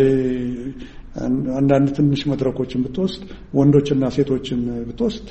አንዳንድ ትንሽ መድረኮችን ብትወስድ ወንዶችና ሴቶችን ብትወስድ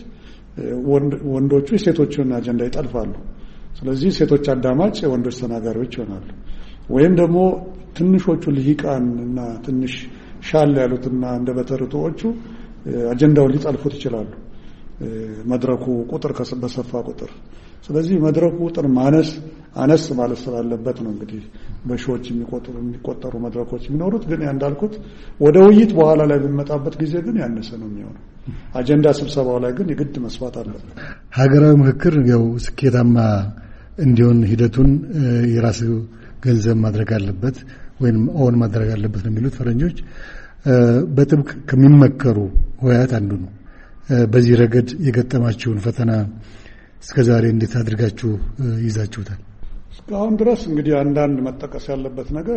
ወንዶቹ የሴቶችን አጀንዳ ይጠልፋሉ። ስለዚህ ሴቶች አዳማጭ የወንዶች ተናጋሪዎች ይሆናሉ። ወይም ደግሞ ትንሾቹ ልሂቃን እና ትንሽ ሻል ያሉትና እንደ በተርቶዎቹ አጀንዳውን ሊጠልፉት ይችላሉ መድረኩ ቁጥር በሰፋ ቁጥር። ስለዚህ መድረኩ ቁጥር ማነስ አነስ ማለት ስላለበት ነው እንግዲህ በሺዎች የሚቆጠሩ የሚቆጠሩ መድረኮች የሚኖሩት። ግን እንዳልኩት ወደ ውይይት በኋላ ላይ በመጣበት ጊዜ ግን ያነሰ ነው የሚሆነው። አጀንዳ ስብሰባው ላይ ግን የግድ መስፋት አለበት። ሀገራዊ ምክክር ያው ስኬታማ እንዲሆን ሂደቱን የራሱ ገንዘብ ማድረግ አለበት ወይም ኦን ማድረግ አለበት ነው የሚሉት ፈረንጆች። በጥብቅ ከሚመከሩ ሆያት አንዱ ነው። በዚህ ረገድ የገጠማችሁን ፈተና እስከዛሬ እንዴት አድርጋችሁ ይዛችሁታል? እስካሁን ድረስ እንግዲህ አንዳንድ መጠቀስ ያለበት ነገር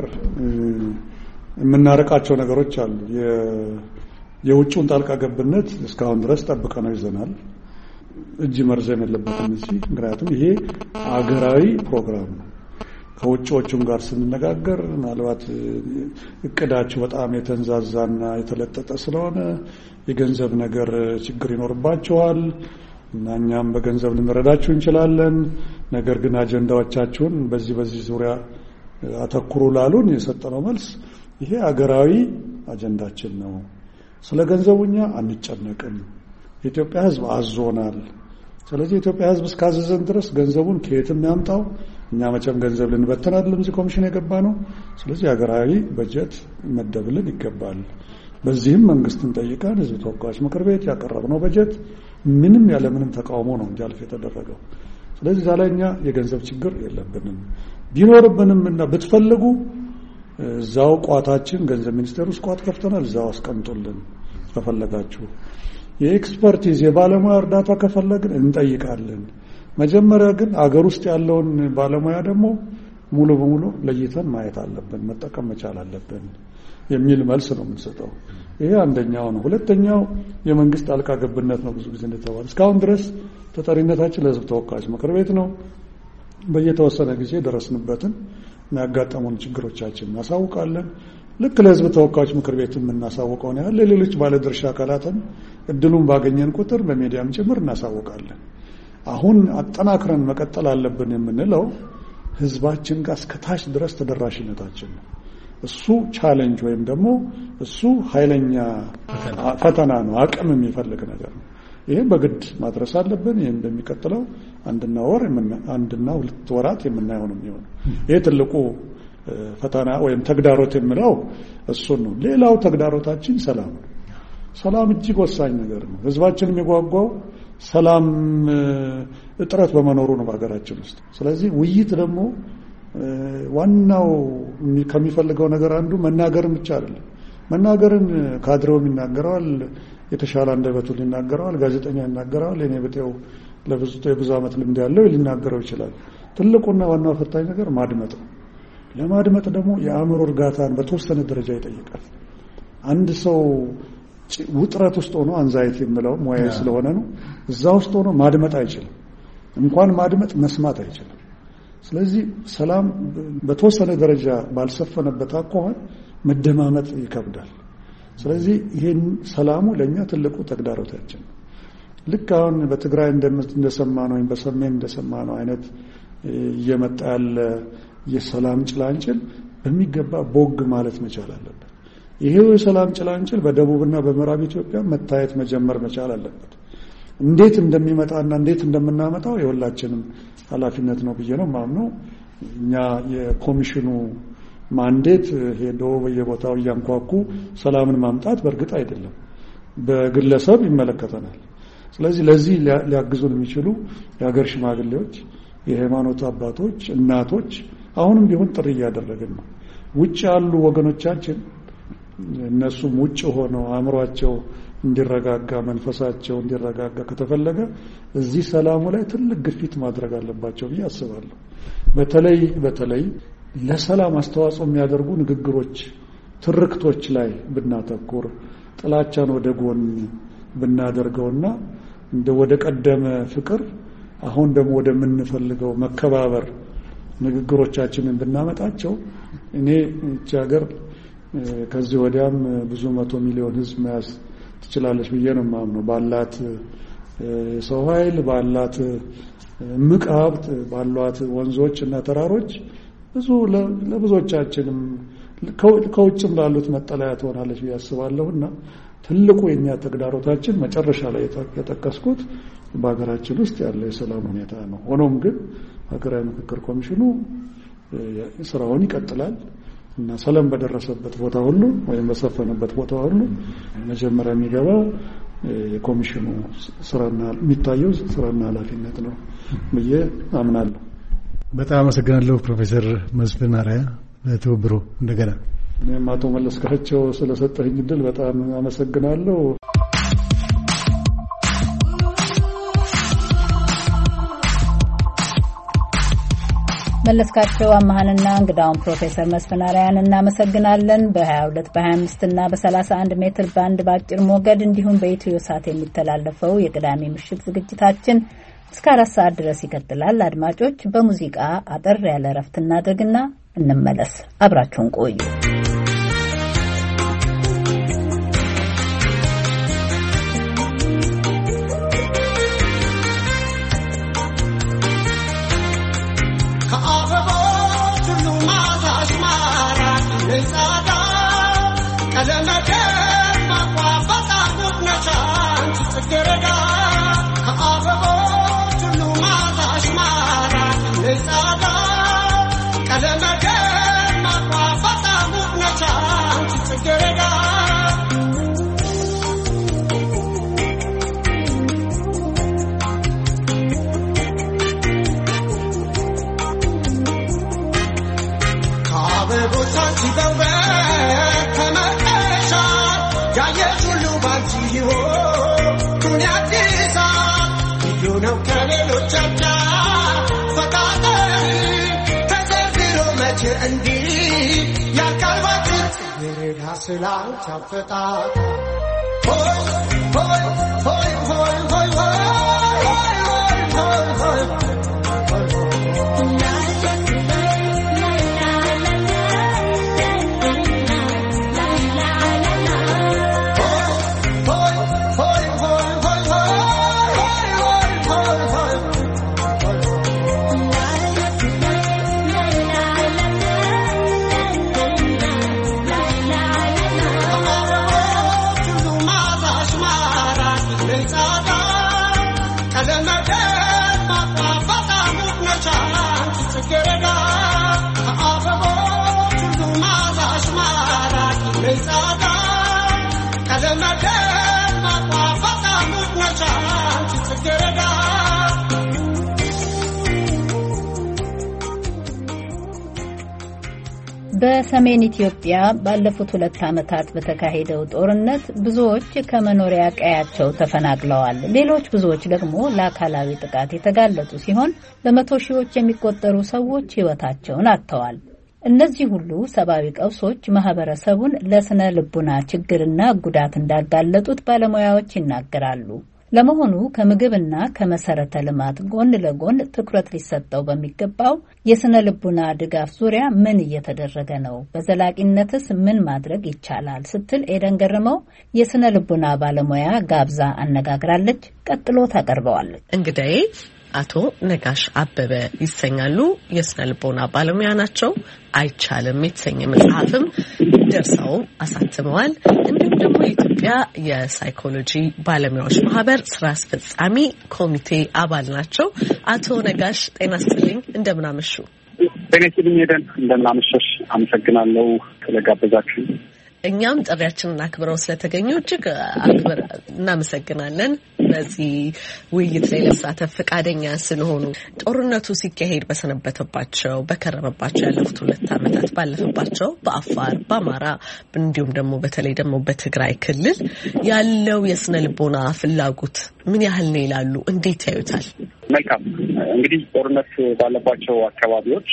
የምናረቃቸው ነገሮች አሉ። የውጭውን ጣልቃ ገብነት እስካሁን ድረስ ጠብቀነው ይዘናል። እጅ መርዘም የለበትም እዚህ። ምክንያቱም ይሄ አገራዊ ፕሮግራም ነው። ከውጭዎቹም ጋር ስንነጋገር ምናልባት እቅዳችሁ በጣም የተንዛዛና የተለጠጠ ስለሆነ የገንዘብ ነገር ችግር ይኖርባችኋል እና እኛም በገንዘብ ልንረዳችሁ እንችላለን፣ ነገር ግን አጀንዳዎቻችሁን በዚህ በዚህ ዙሪያ አተኩሩ ላሉን የሰጠነው መልስ ይሄ አገራዊ አጀንዳችን ነው። ስለ ገንዘቡኛ አንጨነቅም። የኢትዮጵያ ሕዝብ አዞናል። ስለዚህ የኢትዮጵያ ሕዝብ እስካዘዘን ድረስ ገንዘቡን ከየትም ያምጣው እኛ መቼም ገንዘብ ልንበተን አይደለም እዚህ ኮሚሽን የገባ ነው። ስለዚህ ሀገራዊ በጀት መደብልን ይገባል። በዚህም መንግስትን ጠይቀን ህዝብ ተወካዮች ምክር ቤት ያቀረብነው በጀት ምንም ያለ ምንም ተቃውሞ ነው እንዲያልፍ የተደረገው። ስለዚህ ዛላኛ የገንዘብ ችግር የለብንም። ቢኖርብንም እና ብትፈልጉ እዛው ቋታችን ገንዘብ ሚኒስቴር ውስጥ ቋት ከፍተናል። እዛው አስቀምጡልን ከፈለጋችሁ። የኤክስፐርቲዝ የባለሙያ እርዳታ ከፈለግን እንጠይቃለን። መጀመሪያ ግን አገር ውስጥ ያለውን ባለሙያ ደግሞ ሙሉ በሙሉ ለይተን ማየት አለብን መጠቀም መቻል አለብን የሚል መልስ ነው የምንሰጠው። ይሄ አንደኛው ነው። ሁለተኛው የመንግስት ጣልቃ ገብነት ነው። ብዙ ጊዜ እንደተባለ እስካሁን ድረስ ተጠሪነታችን ለህዝብ ተወካዮች ምክር ቤት ነው። በየተወሰነ ጊዜ ደረስንበትን የሚያጋጠሙን ችግሮቻችን እናሳውቃለን። ልክ ለህዝብ ተወካዮች ምክር ቤት የምናሳውቀው ነው ያለ ሌሎች ባለድርሻ አካላትን እድሉን ባገኘን ቁጥር በሚዲያም ጭምር እናሳውቃለን። አሁን አጠናክረን መቀጠል አለብን የምንለው ህዝባችን ጋር እስከታች ድረስ ተደራሽነታችን ነው። እሱ ቻሌንጅ ወይም ደግሞ እሱ ኃይለኛ ፈተና ነው፣ አቅም የሚፈልግ ነገር ነው። ይሄ በግድ ማድረስ አለብን። ይሄን በሚቀጥለው አንድና ወር አንድና ሁለት ወራት የምናየው ነው የሚሆነው። ይሄ ትልቁ ፈተና ወይም ተግዳሮት የምለው እሱ ነው። ሌላው ተግዳሮታችን ሰላም ነው። ሰላም እጅግ ወሳኝ ነገር ነው። ህዝባችን የሚጓጓው ሰላም እጥረት በመኖሩ ነው በሀገራችን ውስጥ። ስለዚህ ውይይት ደግሞ ዋናው ከሚፈልገው ነገር አንዱ መናገርም ብቻ አይደለም። መናገርን ካድሬውም ይናገራል፣ የተሻለ አንደበቱን ይናገራል፣ ጋዜጠኛ ይናገራል፣ እኔ በጤው ለብዙ የብዙ ዓመት ልምድ ያለው ሊናገረው ይችላል። ትልቁና ዋናው ፈታኝ ነገር ማድመጥ ነው። ለማድመጥ ደግሞ የአእምሮ እርጋታን በተወሰነ ደረጃ ይጠይቃል። አንድ ሰው ውጥረት ውስጥ ሆኖ አንዛይቲ የሚለው ሙያ ስለሆነ ነው እዛ ውስጥ ሆኖ ማድመጥ አይችልም። እንኳን ማድመጥ መስማት አይችልም። ስለዚህ ሰላም በተወሰነ ደረጃ ባልሰፈነበት አኳኋን መደማመጥ ይከብዳል። ስለዚህ ይሄን ሰላሙ ለኛ ትልቁ ተግዳሮታችን ነው። ልክ አሁን በትግራይ እንደሰማነው ወይም በሰሜን እንደሰማነው አይነት እየመጣ ያለ የሰላም ጭላንጭል በሚገባ ቦግ ማለት መቻል አለበት። ይሄው የሰላም ጭላንጭል በደቡብና በምዕራብ ኢትዮጵያ መታየት መጀመር መቻል አለበት። እንዴት እንደሚመጣና እንዴት እንደምናመጣው የሁላችንም ኃላፊነት ነው ብዬ ነው ማምነው። እኛ የኮሚሽኑ ማንዴት ሄዶ በየቦታው ያንኳኩ ሰላምን ማምጣት በእርግጥ አይደለም፣ በግለሰብ ይመለከተናል። ስለዚህ ለዚህ ሊያግዙን የሚችሉ የሀገር ሽማግሌዎች፣ የሃይማኖት አባቶች፣ እናቶች አሁንም ቢሆን ጥሪ እያደረግን ነው። ውጭ ያሉ ወገኖቻችን እነሱም ውጭ ሆነው አእምሯቸው እንዲረጋጋ መንፈሳቸው እንዲረጋጋ ከተፈለገ እዚህ ሰላሙ ላይ ትልቅ ግፊት ማድረግ አለባቸው ብዬ አስባለሁ። በተለይ በተለይ ለሰላም አስተዋጽኦ የሚያደርጉ ንግግሮች፣ ትርክቶች ላይ ብናተኩር፣ ጥላቻን ወደ ጎን ብናደርገውና እንደ ወደ ቀደመ ፍቅር አሁን ደግሞ ወደ ምንፈልገው መከባበር ንግግሮቻችንን ብናመጣቸው እኔ እቺ ሀገር ከዚህ ወዲያም ብዙ መቶ ሚሊዮን ህዝብ መያዝ ትችላለች ብዬ ነው የማምነው። ባላት ሰው ኃይል፣ ባላት ምቅ ሀብት፣ ባሏት ወንዞች እና ተራሮች ብዙ ለብዙዎቻችንም ከውጭም ላሉት መጠለያ ትሆናለች ብዬ አስባለሁና ትልቁ የኛ ተግዳሮታችን መጨረሻ ላይ የተጠቀስኩት በሀገራችን ውስጥ ያለው የሰላም ሁኔታ ነው። ሆኖም ግን ሀገራዊ ምክክር ኮሚሽኑ ስራውን ይቀጥላል እና ሰላም በደረሰበት ቦታ ሁሉ ወይም በሰፈነበት ቦታ ሁሉ መጀመሪያ የሚገባው የኮሚሽኑ ስራና የሚታየው ስራና ኃላፊነት ነው ብዬ አምናለሁ። በጣም አመሰግናለሁ ፕሮፌሰር መስፍን አርአያ ለትብብሩ። እንደገና እኔም አቶ መለስካቸው ስለሰጠኝ እድል በጣም አመሰግናለሁ። መለስካቸው አማሃንና እንግዳውን ፕሮፌሰር መስፍን አርአያን እናመሰግናለን። በ22 በ25 እና በ31 ሜትር ባንድ ባጭር ሞገድ እንዲሁም በኢትዮ ሳት የሚተላለፈው የቅዳሜ ምሽት ዝግጅታችን እስከ አራት ሰዓት ድረስ ይቀጥላል። አድማጮች፣ በሙዚቃ አጠር ያለ እረፍት እናድርግና እንመለስ። አብራችሁን ቆዩ። Don't እንዲ ያልቃልባት የሬዳ ስላው ቻፈጣ ሆይ ሆይ ሆይ ሆይ ሆይ ሆይ ሆይ በሰሜን ኢትዮጵያ ባለፉት ሁለት ዓመታት በተካሄደው ጦርነት ብዙዎች ከመኖሪያ ቀያቸው ተፈናቅለዋል። ሌሎች ብዙዎች ደግሞ ለአካላዊ ጥቃት የተጋለጡ ሲሆን በመቶ ሺዎች የሚቆጠሩ ሰዎች ሕይወታቸውን አጥተዋል። እነዚህ ሁሉ ሰብአዊ ቀውሶች ማህበረሰቡን ለስነ ልቡና ችግርና ጉዳት እንዳጋለጡት ባለሙያዎች ይናገራሉ። ለመሆኑ ከምግብና ከመሰረተ ልማት ጎን ለጎን ትኩረት ሊሰጠው በሚገባው የስነ ልቡና ድጋፍ ዙሪያ ምን እየተደረገ ነው? በዘላቂነትስ ምን ማድረግ ይቻላል? ስትል ኤደን ገረመው የስነ ልቡና ባለሙያ ጋብዛ አነጋግራለች። ቀጥሎ ታቀርበዋለች። እንግዲህ አቶ ነጋሽ አበበ ይሰኛሉ። የስነ ልቦና ባለሙያ ናቸው። አይቻልም የተሰኘ መጽሐፍም ደርሰው አሳትመዋል። እንዲሁም ደግሞ የኢትዮጵያ የሳይኮሎጂ ባለሙያዎች ማህበር ስራ አስፈጻሚ ኮሚቴ አባል ናቸው። አቶ ነጋሽ ጤና ይስጥልኝ፣ እንደምን አመሹ? ጤና ይስጥልኝ ሄደን፣ እንደምን አመሸሽ። አመሰግናለሁ ስለጋበዛችሁ። እኛም ጥሪያችንን አክብረው ስለተገኙ እጅግ አክብር እናመሰግናለን። በዚህ ውይይት ላይ ለመሳተፍ ፈቃደኛ ስለሆኑ ጦርነቱ ሲካሄድ በሰነበተባቸው በከረመባቸው ያለፉት ሁለት ዓመታት ባለፈባቸው በአፋር በአማራ እንዲሁም ደግሞ በተለይ ደግሞ በትግራይ ክልል ያለው የስነ ልቦና ፍላጎት ምን ያህል ነው ይላሉ? እንዴት ያዩታል? መልካም እንግዲህ ጦርነት ባለባቸው አካባቢዎች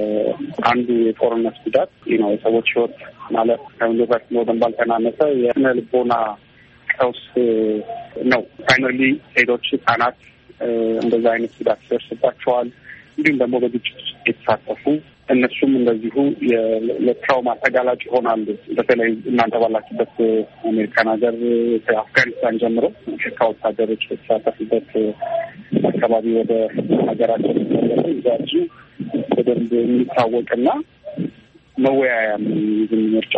አንዱ የጦርነት ጉዳት ነው የሰዎች ህይወት ማለት ከንብረት ሞደን ባልተናነሰ የስነ ልቦና ቀውስ ነው። ፕራይመሪሊ ሴቶች፣ ህጻናት እንደዛ አይነት ጉዳት ይደርስባቸዋል። እንዲሁም ደግሞ በግጭት ውስጥ የተሳተፉ እነሱም እንደዚሁ ለትራውማ ተጋላጭ ይሆናሉ። በተለይ እናንተ ባላችሁበት አሜሪካን ሀገር ከአፍጋኒስታን ጀምሮ ሸካ ወታደሮች የተሳተፉበት አካባቢ ወደ ሀገራቸው ሲመለሱ እዛች በደንብ የሚታወቅና መወያያ ዝም ምርጫ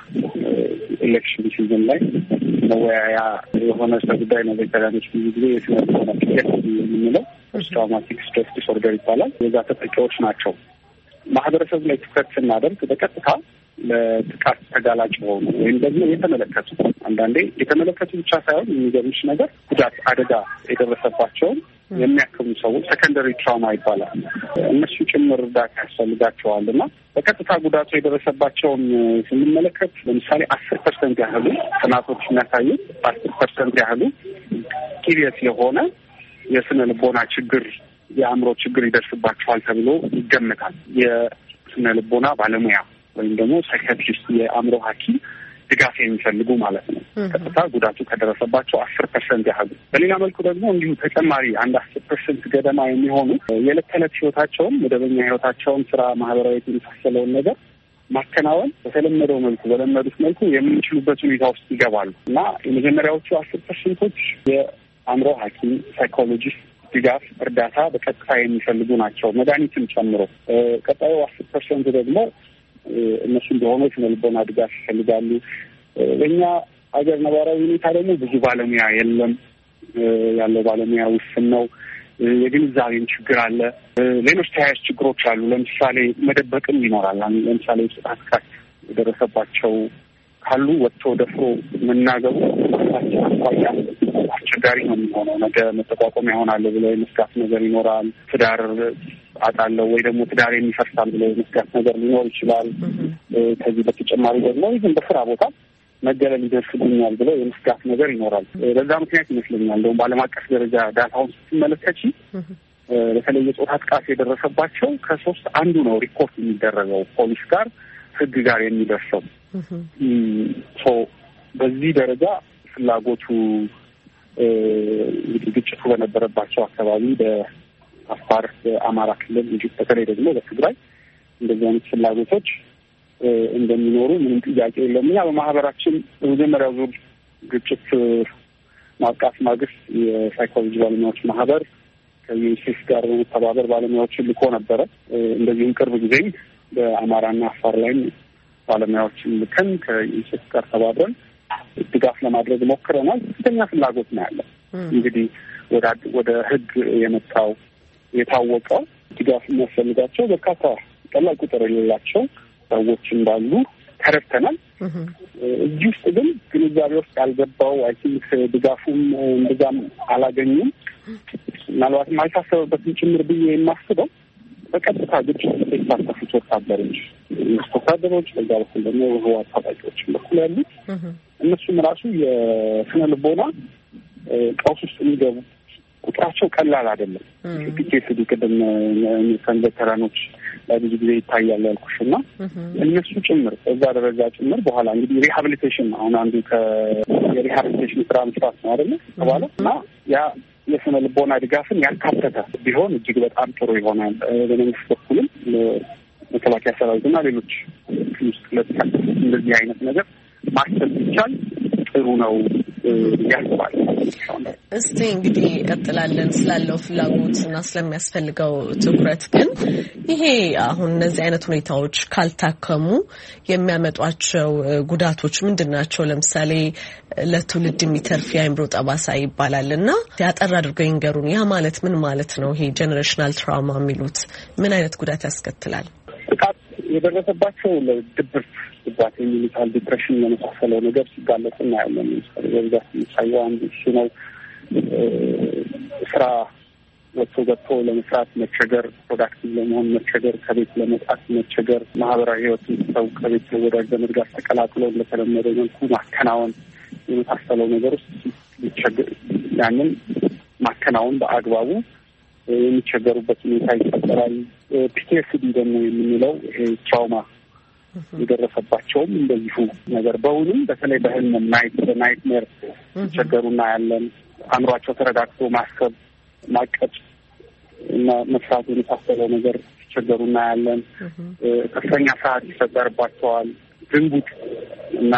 ኤሌክሽን ሲዝን ላይ መወያያ የሆነ ጉዳይ ነው። ቬተራኖች ብዙ ጊዜ የስነ ልቦና ፒቲኤስ የምንለው ፖስት ትራውማቲክ ስትሬስ ዲስኦርደር ይባላል። የዛ ተጠቂዎች ናቸው። ማህበረሰብ ላይ ትኩረት ስናደርግ በቀጥታ ለጥቃት ተጋላጭ የሆኑ ወይም ደግሞ የተመለከቱ አንዳንዴ የተመለከቱ ብቻ ሳይሆን የሚገርምሽ ነገር ጉዳት አደጋ የደረሰባቸውን የሚያክሙ ሰዎች ሰከንደሪ ትራውማ ይባላል። እነሱ ጭምር እርዳታ ያስፈልጋቸዋል እና በቀጥታ ጉዳቱ የደረሰባቸውን ስንመለከት ለምሳሌ አስር ፐርሰንት ያህሉ ጥናቶች የሚያሳዩት አስር ፐርሰንት ያህሉ ሲሪየስ የሆነ የስነ ልቦና ችግር የአእምሮ ችግር ይደርስባቸዋል ተብሎ ይገመታል። የስነ ልቦና ባለሙያ ወይም ደግሞ ሳይካትሪስት የአእምሮ ሐኪም ድጋፍ የሚፈልጉ ማለት ነው። ቀጥታ ጉዳቱ ከደረሰባቸው አስር ፐርሰንት ያህሉ። በሌላ መልኩ ደግሞ እንዲሁ ተጨማሪ አንድ አስር ፐርሰንት ገደማ የሚሆኑ የዕለት ተዕለት ህይወታቸውን መደበኛ ህይወታቸውን፣ ስራ፣ ማህበራዊ የመሳሰለውን ነገር ማከናወን በተለመደው መልኩ በለመዱት መልኩ የምንችሉበት ሁኔታ ውስጥ ይገባሉ እና የመጀመሪያዎቹ አስር ፐርሰንቶች የአእምሮ ሐኪም ሳይኮሎጂስት ድጋፍ እርዳታ በቀጥታ የሚፈልጉ ናቸው፣ መድኃኒትን ጨምሮ። ቀጣዩ አስር ፐርሰንት ደግሞ እነሱ እንደሆነ የስነ ልቦና ድጋፍ ይፈልጋሉ። በእኛ ሀገር ነባራዊ ሁኔታ ደግሞ ብዙ ባለሙያ የለም፣ ያለው ባለሙያ ውስን ነው። የግንዛቤም ችግር አለ። ሌሎች ተያያዥ ችግሮች አሉ። ለምሳሌ መደበቅም ይኖራል። ለምሳሌ ጥቃት ጥቃት የደረሰባቸው ካሉ ወጥቶ ደፍሮ መናገሩ ራሳቸው አኳያ አስቸጋሪ ነው የሚሆነው። ነገ መጠቋቋም ይሆናል ብሎ የመስጋት ነገር ይኖራል። ትዳር አጣለው ወይ ደግሞ ትዳር የሚፈርሳል ብሎ የመስጋት ነገር ሊኖር ይችላል። ከዚህ በተጨማሪ ደግሞ ይህን በስራ ቦታ መገለል ይደርስብኛል ብሎ የመስጋት ነገር ይኖራል። በዛ ምክንያት ይመስለኛል እንደውም በዓለም አቀፍ ደረጃ ዳታውን ስትመለከቺ በተለይ የጾታ ጥቃት የደረሰባቸው ከሶስት አንዱ ነው ሪፖርት የሚደረገው ፖሊስ ጋር ህግ ጋር የሚደርሰው። ሶ በዚህ ደረጃ ፍላጎቱ እንግዲህ ግጭቱ በነበረባቸው አካባቢ በአፋር፣ በአማራ ክልል እንጂ በተለይ ደግሞ በትግራይ እንደዚህ አይነት ፍላጎቶች እንደሚኖሩ ምንም ጥያቄ የለም። እኛ በማህበራችን በመጀመሪያው ዙር ግጭት ማጥቃት ማግስት የሳይኮሎጂ ባለሙያዎች ማህበር ከዩኒሴፍ ጋር በመተባበር ባለሙያዎችን ልኮ ነበረ። እንደዚሁም ቅርብ ጊዜም በአማራና አፋር ላይም ባለሙያዎችን ልከን ከዩኒሴፍ ጋር ተባብረን ድጋፍ ለማድረግ ሞክረናል። ከፍተኛ ፍላጎት ነው ያለው። እንግዲህ ወደ ወደ ህግ የመጣው የታወቀው ድጋፍ የሚያስፈልጋቸው በርካታ ቀላል ቁጥር የሌላቸው ሰዎች እንዳሉ ተረድተናል። እዚህ ውስጥ ግን ግንዛቤ ውስጥ ያልገባው አይ ቲንክ ድጋፉም እንደዛም አላገኙም። ምናልባትም አልታሰበበትም ጭምር ብዬ የማስበው በቀጥታ ግጭት የተሳተፉት ወታደሮች ወታደሮች በዛ በኩል ደግሞ ህወሓት ታጣቂዎች በኩል ያሉት እነሱም ራሱ የስነ ልቦና ቀውስ ውስጥ የሚገቡ ቁጥራቸው ቀላል አይደለም። ፒኬስ ዲቅደም ከንበተራኖች ብዙ ጊዜ ይታያል ያልኩሽና እነሱ ጭምር በዛ ደረጃ ጭምር በኋላ እንግዲህ ሪሃቢሊቴሽን አሁን አንዱ ከሪሃቢሊቴሽን ስራ መስራት ነው አይደል ተባለ እና ያ የስነ ልቦና ድጋፍን ያካተተ ቢሆን እጅግ በጣም ጥሩ ይሆናል። በመንግስት በኩልም መከላከያ ሰራዊትና ሌሎች ውስጥ ለተሳተፉ እንደዚህ አይነት ነገር ማሰብ ይቻል ጥሩ ነው ያስባል። እስቲ እንግዲህ ቀጥላለን ስላለው ፍላጎትና ስለሚያስፈልገው ትኩረት ግን ይሄ አሁን እነዚህ አይነት ሁኔታዎች ካልታከሙ የሚያመጧቸው ጉዳቶች ምንድናቸው? ለምሳሌ ለትውልድ የሚተርፍ የአእምሮ ጠባሳ ይባላልና ያጠር አድርገው ይንገሩን። ያ ማለት ምን ማለት ነው? ይሄ ጀነሬሽናል ትራውማ የሚሉት ምን አይነት ጉዳት ያስከትላል? ጥቃት የደረሰባቸው ለድብርት ጉዳት የሚሉታል ዲፕሬሽን የመሳሰለው ነገር ሲጋለጥ እናያለን። በብዛት የሚታየው አንዱ እሱ ነው። ስራ ወጥቶ ገብቶ ለመስራት መቸገር፣ ፕሮዳክቲቭ ለመሆን መቸገር፣ ከቤት ለመውጣት መቸገር፣ ማህበራዊ ህይወትን ሰው ከቤት ወዳጅ ዘመድ ጋር ተቀላቅሎ እንደተለመደ መልኩ ማከናወን የመሳሰለው ነገር ውስጥ ሊቸገር ያንን ማከናወን በአግባቡ የሚቸገሩበት ሁኔታ ይፈጠራል። ፒቲኤስዲ ደግሞ የምንለው ይሄ ትራውማ የደረሰባቸውም እንደዚሁ ነገር በሁሉም በተለይ በህልም ናይት በናይት ሜር ይቸገሩና ያለን አእምሯቸው ተረጋግቶ ማሰብ ማቀድ እና መስራት የመሳሰለው ነገር ይቸገሩና ያለን ከፍተኛ ሰዓት ይፈጠርባቸዋል። ድንጉጥ እና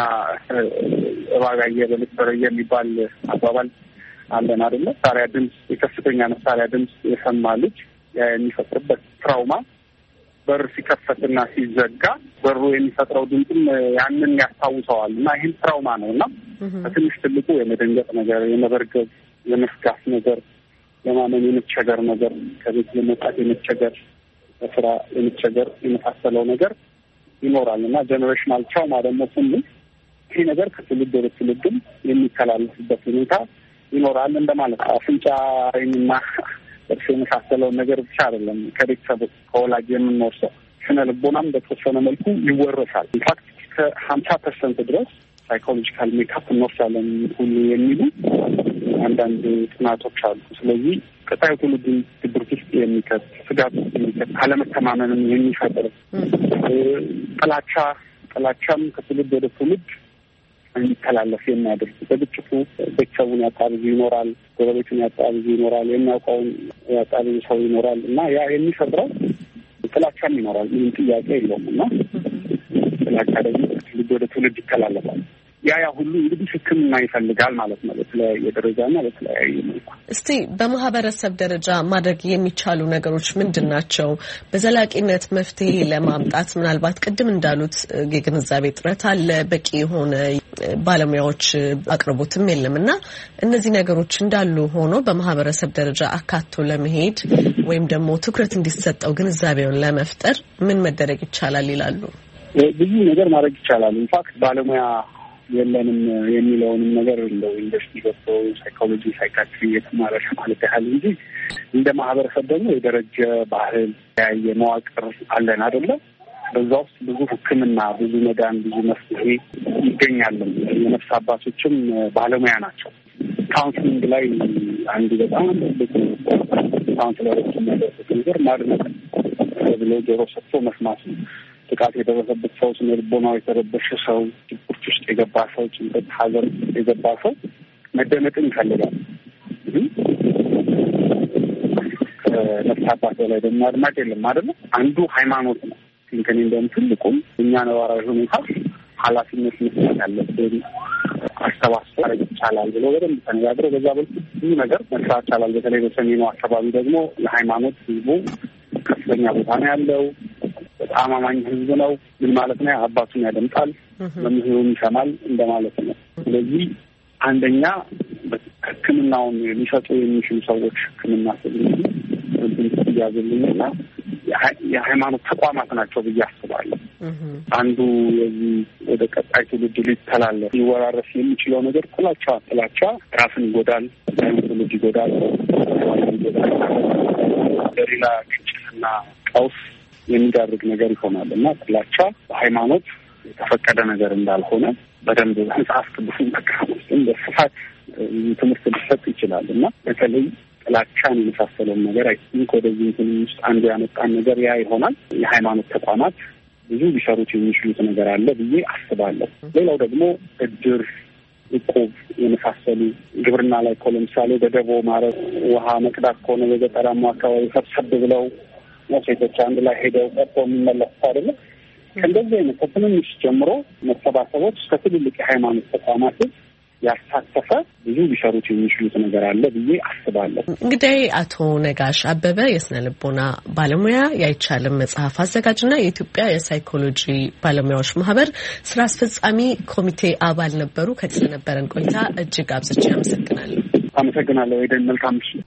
እባጋየ በልበረ የሚባል አባባል አለን አይደለ? መሳሪያ ድምፅ የከፍተኛ መሳሪያ ድምፅ የሰማ ልጅ የሚፈጥርበት ትራውማ በር ሲከፈትና ሲዘጋ በሩ የሚፈጥረው ድምፅም ያንን ያስታውሰዋል እና ይህም ትራውማ ነው እና በትንሽ ትልቁ የመደንገጥ ነገር፣ የመበርገዝ፣ የመስጋት ነገር፣ ለማመን የመቸገር ነገር፣ ከቤት ለመውጣት የመቸገር፣ በስራ የመቸገር የመሳሰለው ነገር ይኖራል እና ጀኔሬሽናል ትራውማ ደግሞ ስንል ይህ ነገር ከትውልድ ወደ ትውልድም የሚተላለፍበት ሁኔታ ይኖራል እንደማለት። አፍንጫ አይንና እርስ የመሳሰለውን ነገር ብቻ አይደለም ከቤተሰብ ከወላጅ የምንወርሰው ስነ ልቦናም በተወሰነ መልኩ ይወረሳል። ኢንፋክት ከሀምሳ ፐርሰንት ድረስ ሳይኮሎጂካል ሜካፕ እንወርሳለን ሁሉ የሚሉ አንዳንድ ጥናቶች አሉ። ስለዚህ ቀጣዩ ትውልድን ድብርት ውስጥ የሚከት ስጋት ውስጥ የሚከት አለመተማመንን የሚፈጥር ጥላቻ ጥላቻም ከትውልድ ወደ ትውልድ እንዲተላለፍ የሚያደርግ በግጭቱ ቤተሰቡን ያጣ ብዙ ይኖራል፣ ጎረቤቱን ያጣ ብዙ ይኖራል፣ የሚያውቀውን ያጣ ብዙ ሰው ይኖራል እና ያ የሚፈጥረው ጥላቻም ይኖራል። ምንም ጥያቄ የለውም እና ጥላቻ ደግሞ ከትውልድ ወደ ትውልድ ይተላለፋል። ያ ያ ሁሉ እንግዲህ ሕክምና ይፈልጋል ማለት ነው በተለያየ ደረጃና በተለያየ መልኩ። እስቲ በማህበረሰብ ደረጃ ማድረግ የሚቻሉ ነገሮች ምንድን ናቸው? በዘላቂነት መፍትሄ ለማምጣት ምናልባት ቅድም እንዳሉት የግንዛቤ ጥረት አለ፣ በቂ የሆነ ባለሙያዎች አቅርቦትም የለም እና እነዚህ ነገሮች እንዳሉ ሆኖ በማህበረሰብ ደረጃ አካቶ ለመሄድ ወይም ደግሞ ትኩረት እንዲሰጠው ግንዛቤውን ለመፍጠር ምን መደረግ ይቻላል ይላሉ? ብዙ ነገር ማድረግ ይቻላል። ኢንፋክት ባለሙያ የለንም የሚለውንም ነገር እንደው ዩኒቨርሲቲ ገብቶ ሳይኮሎጂ ሳይካትሪ የተማረሽ ማለት ያህል እንጂ እንደ ማህበረሰብ ደግሞ የደረጀ ባህል ያየ መዋቅር አለን አይደለ? በዛ ውስጥ ብዙ ሕክምና ብዙ መዳን ብዙ መፍትሄ ይገኛል። የነፍስ አባቶችም ባለሙያ ናቸው። ካውንስሊንግ ላይ አንዱ በጣም ትልቅ ካውንስለሮች የሚያደርጉት ነገር ማድነቅ ብሎ ጆሮ ሰጥቶ መስማት ነው። ጥቃት የደረሰበት ሰው፣ ስነ ልቦናው የተረበሸ ሰው፣ ችግር ውስጥ የገባ ሰው፣ ጭንቀት ሀዘን የገባ ሰው መደመጥን ይፈልጋል። ከነፍሳባት ላይ ደግሞ አድማጭ የለም አይደል? አንዱ ሃይማኖት ነው። እንከኔ እንደም ትልቁም እኛ ነዋራዊ ሁኔታ ኃላፊነት መስጠት ያለብን አስተባባሪ ይቻላል ብሎ በደንብ ተነጋግረው በዛ በኩል ብዙ ነገር መስራት ይቻላል። በተለይ በሰሜኑ አካባቢ ደግሞ ለሃይማኖት ህዝቡ ከፍተኛ ቦታ ነው ያለው። በጣም አማኝ ህዝብ ነው። ምን ማለት ነው? አባቱን ያደምጣል፣ መምህሩን ይሰማል እንደማለት ነው። ስለዚህ አንደኛ ሕክምናውን ሊሰጡ የሚችሉ ሰዎች ሕክምና ስለዚህ ያዘልኝና የሃይማኖት ተቋማት ናቸው ብዬ አስባለሁ። አንዱ የዚህ ወደ ቀጣይ ትውልድ ሊተላለፍ ሊወራረስ የሚችለው ነገር ጥላቻ ጥላቻ ራስን ይጎዳል፣ ትውልድ ይጎዳል፣ ይጎዳል። ለሌላ ግጭትና ቀውስ የሚዳርግ ነገር ይሆናል እና ጥላቻ በሃይማኖት የተፈቀደ ነገር እንዳልሆነ በደንብ መጽሐፍ ቅዱስን ተቀራውስን በስፋት ትምህርት ሊሰጥ ይችላል እና በተለይ ጥላቻን የመሳሰለውን ነገር አይ ቲንክ ወደዚህ እንትን ውስጥ አንዱ ያመጣን ነገር ያ ይሆናል። የሃይማኖት ተቋማት ብዙ ሊሰሩት የሚችሉት ነገር አለ ብዬ አስባለሁ። ሌላው ደግሞ እድር፣ እቁብ የመሳሰሉ ግብርና ላይ እኮ ለምሳሌ በደቦ ማረስ፣ ውሃ መቅዳት ከሆነ በገጠራማ አካባቢ ሰብሰብ ብለው ሴቶች አንድ ላይ ሄደው ቀርቶ የሚመለሱት አይደለም። ከእንደዚህ አይነት ከትንንሽ ጀምሮ መሰባሰቦች እስከ ትልልቅ የሃይማኖት ተቋማት ያሳተፈ ብዙ ሊሰሩት የሚችሉት ነገር አለ ብዬ አስባለሁ። እንግዲህ አቶ ነጋሽ አበበ የስነ ልቦና ባለሙያ፣ የአይቻልም መጽሐፍ አዘጋጅና የኢትዮጵያ የሳይኮሎጂ ባለሙያዎች ማህበር ስራ አስፈጻሚ ኮሚቴ አባል ነበሩ። ከተነበረን ቆይታ እጅግ አብዝቼ አመሰግናለሁ። አመሰግናለሁ። ወይደን መልካም ምሽት።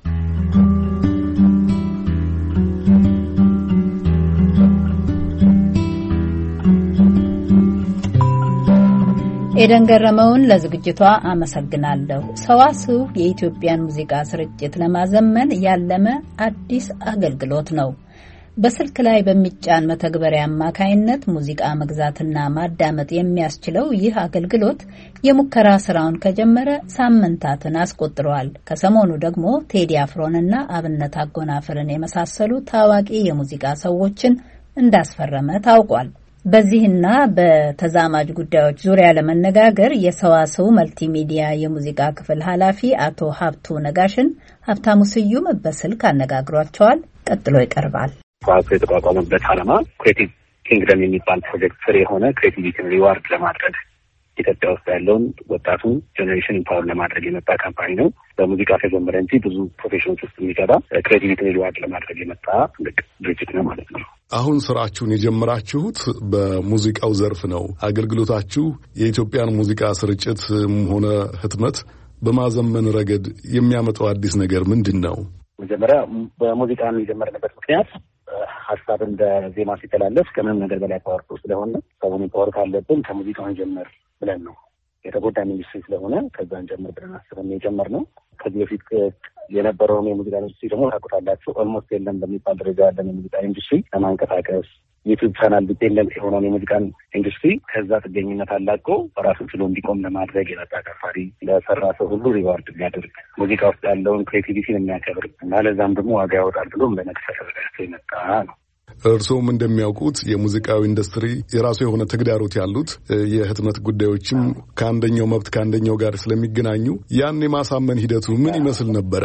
ኤደን ገረመውን ለዝግጅቷ አመሰግናለሁ። ሰዋስው የኢትዮጵያን ሙዚቃ ስርጭት ለማዘመን ያለመ አዲስ አገልግሎት ነው። በስልክ ላይ በሚጫን መተግበሪያ አማካይነት ሙዚቃ መግዛትና ማዳመጥ የሚያስችለው ይህ አገልግሎት የሙከራ ስራውን ከጀመረ ሳምንታትን አስቆጥሯል። ከሰሞኑ ደግሞ ቴዲ አፍሮንና አብነት አጎናፍርን የመሳሰሉ ታዋቂ የሙዚቃ ሰዎችን እንዳስፈረመ ታውቋል። በዚህና በተዛማጅ ጉዳዮች ዙሪያ ለመነጋገር የሰዋስው መልቲሚዲያ የሙዚቃ ክፍል ኃላፊ አቶ ሀብቱ ነጋሽን ሀብታሙ ስዩም በስልክ አነጋግሯቸዋል። ቀጥሎ ይቀርባል። ሰዋስው የተቋቋመበት ዓላማ ክሬቲቭ ኪንግደም የሚባል ፕሮጀክት ፍሬ የሆነ ክሬቲቪቲን ሪዋርድ ለማድረግ ኢትዮጵያ ውስጥ ያለውን ወጣቱን ጄኔሬሽን ኢምፓወር ለማድረግ የመጣ ካምፓኒ ነው። በሙዚቃ ተጀመረ እንጂ ብዙ ፕሮፌሽኖች ውስጥ የሚገባ ክሬቲቪቲን ሪዋርድ ለማድረግ የመጣ ትልቅ ድርጅት ነው ማለት ነው። አሁን ስራችሁን የጀመራችሁት በሙዚቃው ዘርፍ ነው። አገልግሎታችሁ የኢትዮጵያን ሙዚቃ ስርጭትም ሆነ ህትመት በማዘመን ረገድ የሚያመጣው አዲስ ነገር ምንድን ነው? መጀመሪያ በሙዚቃ ነው የጀመርንበት ምክንያት ሀሳብ እንደ ዜማ ሲተላለፍ ከምንም ነገር በላይ ፓወርፉል ስለሆነ ሰውን ፓወር ካለብን ከሙዚቃውን ጀመር ብለን ነው። የተጎዳ ኢንዱስትሪ ስለሆነ ከዛን ጀምር ብለን አስበን የጀመርነው። ከዚህ በፊት የነበረውን የሙዚቃ ኢንዱስትሪ ደግሞ ታውቁታላችሁ፣ ኦልሞስት የለም በሚባል ደረጃ ያለን የሙዚቃ ኢንዱስትሪ ለማንቀሳቀስ ዩቲዩብ ቻናል ዲፔንደንት የሆነውን የሙዚቃን ኢንዱስትሪ ከዛ ጥገኝነት አላቆ በራሱ ችሎ እንዲቆም ለማድረግ የመጣ ቀፋሪ ለሰራ ሰው ሁሉ ሪዋርድ የሚያደርግ ሙዚቃ ውስጥ ያለውን ክሬቲቪቲን የሚያከብር እና ለዛም ደግሞ ዋጋ ያወጣል ብሎ በነክሰ የመጣ ነው። እርስዎም እንደሚያውቁት የሙዚቃዊ ኢንዱስትሪ የራሱ የሆነ ተግዳሮት ያሉት የህትመት ጉዳዮችም ከአንደኛው መብት ከአንደኛው ጋር ስለሚገናኙ ያን የማሳመን ሂደቱ ምን ይመስል ነበረ?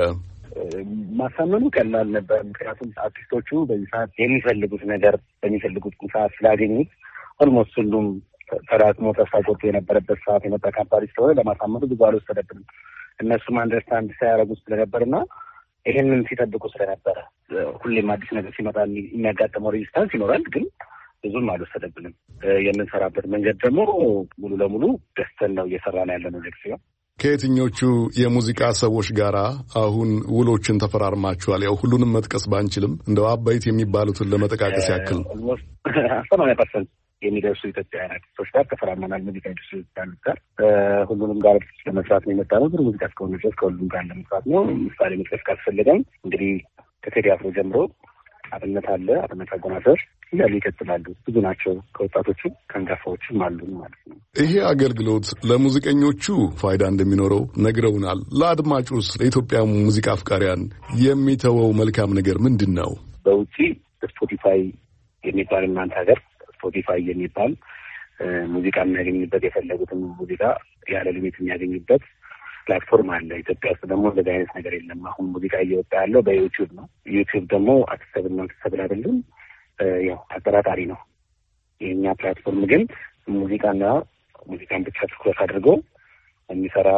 ማሳመኑ ቀላል ነበር። ምክንያቱም አርቲስቶቹ በዚህ ሰዓት የሚፈልጉት ነገር በሚፈልጉት ሰዓት ስላገኙት ኦልሞስት ሁሉም ተራቅሞ ተስፋ ቆርጦ የነበረበት ሰዓት የመጣ ካምፓኒ ስለሆነ ለማሳመኑ ብዙ አልወሰደብንም። እነሱም አንደርስታንድ ሳያደርጉ ስለነበርና ይሄንን ሲጠብቁ ስለነበረ ሁሌም አዲስ ነገር ሲመጣ የሚያጋጥመው ሬዚስታንስ ይኖራል፣ ግን ብዙም አልወሰደብንም። የምንሰራበት መንገድ ደግሞ ሙሉ ለሙሉ ደስተን ነው እየሰራን ያለነው ነገር ሲሆን ከየትኞቹ የሙዚቃ ሰዎች ጋራ አሁን ውሎችን ተፈራርማችኋል? ያው ሁሉንም መጥቀስ ባንችልም እንደው አበይት የሚባሉትን ለመጠቃቀስ ያክል ሰማንያ ፐርሰንት የሚደርሱ ኢትዮጵያውያን አርቲስቶች ጋር ተፈራርመናል። ሙዚቃ ኢንዱስትሪ ያሉት ጋር ሁሉንም ጋር ለመስራት ነው የመጣ ነው። ግን ሙዚቃ እስከሆነ ድረስ ከሁሉም ጋር ለመስራት ነው። ምሳሌ መጥቀስ ካስፈለገን እንግዲህ ከቴዲ አፍሮ ጀምሮ አብነት አለ፣ አብነት አጎናፍር፣ ያሉ ይቀጥላሉ። ብዙ ናቸው ከወጣቶቹ ከንጋፋዎችም አሉ ማለት ነው። ይሄ አገልግሎት ለሙዚቀኞቹ ፋይዳ እንደሚኖረው ነግረውናል። ለአድማጩስ ለኢትዮጵያ ሙዚቃ አፍቃሪያን የሚተወው መልካም ነገር ምንድን ነው? በውጪ ስፖቲፋይ የሚባል እናንተ ሀገር ስፖቲፋይ የሚባል ሙዚቃ የሚያገኝበት የፈለጉትን ሙዚቃ ያለ ሊሚት የሚያገኝበት ፕላትፎርም አለ። ኢትዮጵያ ውስጥ ደግሞ እንደዚህ አይነት ነገር የለም። አሁን ሙዚቃ እየወጣ ያለው በዩቲዩብ ነው። ዩቲዩብ ደግሞ አክሰብል አክሰብል አይደለም፣ ያው አጠራጣሪ ነው። የኛ ፕላትፎርም ግን ሙዚቃና ሙዚቃን ብቻ ትኩረት አድርጎ የሚሰራ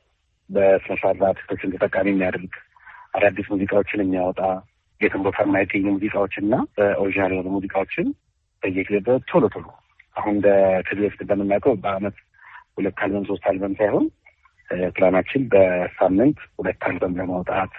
በስነስርዓት አርቲስቶችን ተጠቃሚ የሚያደርግ አዳዲስ ሙዚቃዎችን የሚያወጣ የትም ቦታ የማይገኙ ሙዚቃዎችና ኦሪጂናል የሆኑ ሙዚቃዎችን በየጊዜው ቶሎ ቶሎ አሁን ከዚህ በፊት እንደምናውቀው በአመት ሁለት አልበም ሶስት አልበም ሳይሆን ፕላናችን በሳምንት ሁለት አልበም ለማውጣት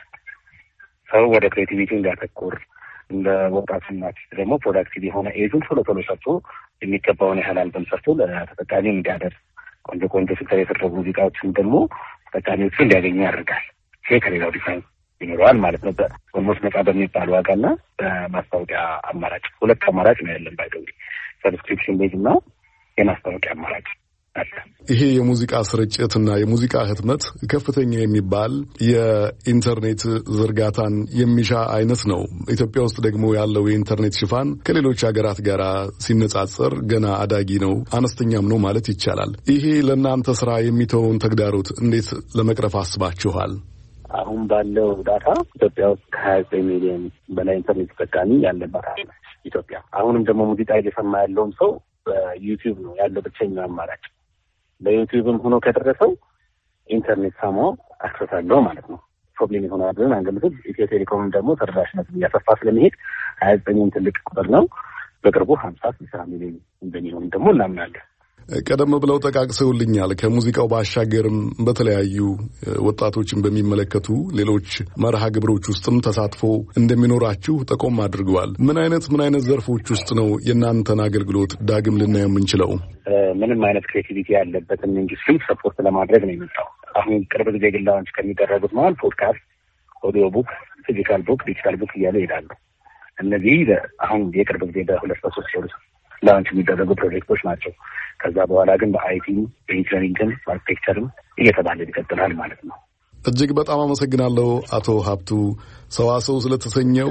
ሰው ወደ ክሬቲቪቲ እንዲያተኩር እንደ ወጣትና አርቲስት ደግሞ ፕሮዳክቲቭ የሆነ ኤጁን ቶሎ ቶሎ ሰርቶ የሚገባውን ያህል አልበም ሰርቶ ለተጠቃሚ እንዲያደርስ ቆንጆ ቆንጆ ፍቅር የተደረጉ ሙዚቃዎችን ደግሞ ተጠቃሚዎቹ እንዲያገኙ ያደርጋል። ይሄ ከሌላው ዲፋይን ይኖረዋል ማለት ነው። በኦልሞስት ነጻ በሚባል ዋጋና በማስታወቂያ አማራጭ ሁለት አማራጭ ነው ያለን። ባይደው ሰብስክሪፕሽን ቤዝ እና የማስታወቂያ አማራጭ አለ። ይሄ የሙዚቃ ስርጭትና የሙዚቃ ህትመት ከፍተኛ የሚባል የኢንተርኔት ዝርጋታን የሚሻ አይነት ነው። ኢትዮጵያ ውስጥ ደግሞ ያለው የኢንተርኔት ሽፋን ከሌሎች ሀገራት ጋር ሲነጻጸር ገና አዳጊ ነው፣ አነስተኛም ነው ማለት ይቻላል። ይሄ ለእናንተ ስራ የሚተውን ተግዳሮት እንዴት ለመቅረፍ አስባችኋል? አሁን ባለው ዳታ ኢትዮጵያ ውስጥ ከሀያ ዘጠኝ ሚሊዮን በላይ ኢንተርኔት ተጠቃሚ ያለባት አለች ኢትዮጵያ። አሁንም ደግሞ ሙዚቃ እየሰማ ያለውም ሰው በዩቲዩብ ነው ያለው ብቸኛው አማራጭ። በዩቲዩብም ሆኖ ከደረሰው ኢንተርኔት ሳማው አክሰስ አለው ማለት ነው። ፕሮብሌም ይሆናል ብለን አንገምትም። ኢትዮ ቴሌኮም ደግሞ ተደራሽነት እያሰፋ ስለሚሄድ ሀያ ዘጠኝም ትልቅ ቁጥር ነው። በቅርቡ ሀምሳ ስልሳ ሚሊዮን እንደሚሆን ደግሞ እናምናለን። ቀደም ብለው ጠቃቅሰውልኛል። ከሙዚቃው ባሻገርም በተለያዩ ወጣቶችን በሚመለከቱ ሌሎች መርሃ ግብሮች ውስጥም ተሳትፎ እንደሚኖራችሁ ጠቆም አድርገዋል። ምን አይነት ምን አይነት ዘርፎች ውስጥ ነው የእናንተን አገልግሎት ዳግም ልናየው የምንችለው? ምንም አይነት ክሬቲቪቲ ያለበትን ኢንዱስትሪ ሰፖርት ለማድረግ ነው የመጣው። አሁን ቅርብ ጊዜ ግላዎች ከሚደረጉት መሀል ፖድካስት፣ ኦዲዮ ቡክ፣ ፊዚካል ቡክ፣ ዲጂታል ቡክ እያለ ይሄዳሉ። እነዚህ አሁን የቅርብ ጊዜ በሁለት በሶስት ወር ላንች የሚደረጉ ፕሮጀክቶች ናቸው። ከዛ በኋላ ግን በአይቲ በኢንጂነሪንግም በአርክቴክቸርም እየተባለ ይቀጥላል ማለት ነው። እጅግ በጣም አመሰግናለሁ አቶ ሀብቱ። ሰዋሰው ስለተሰኘው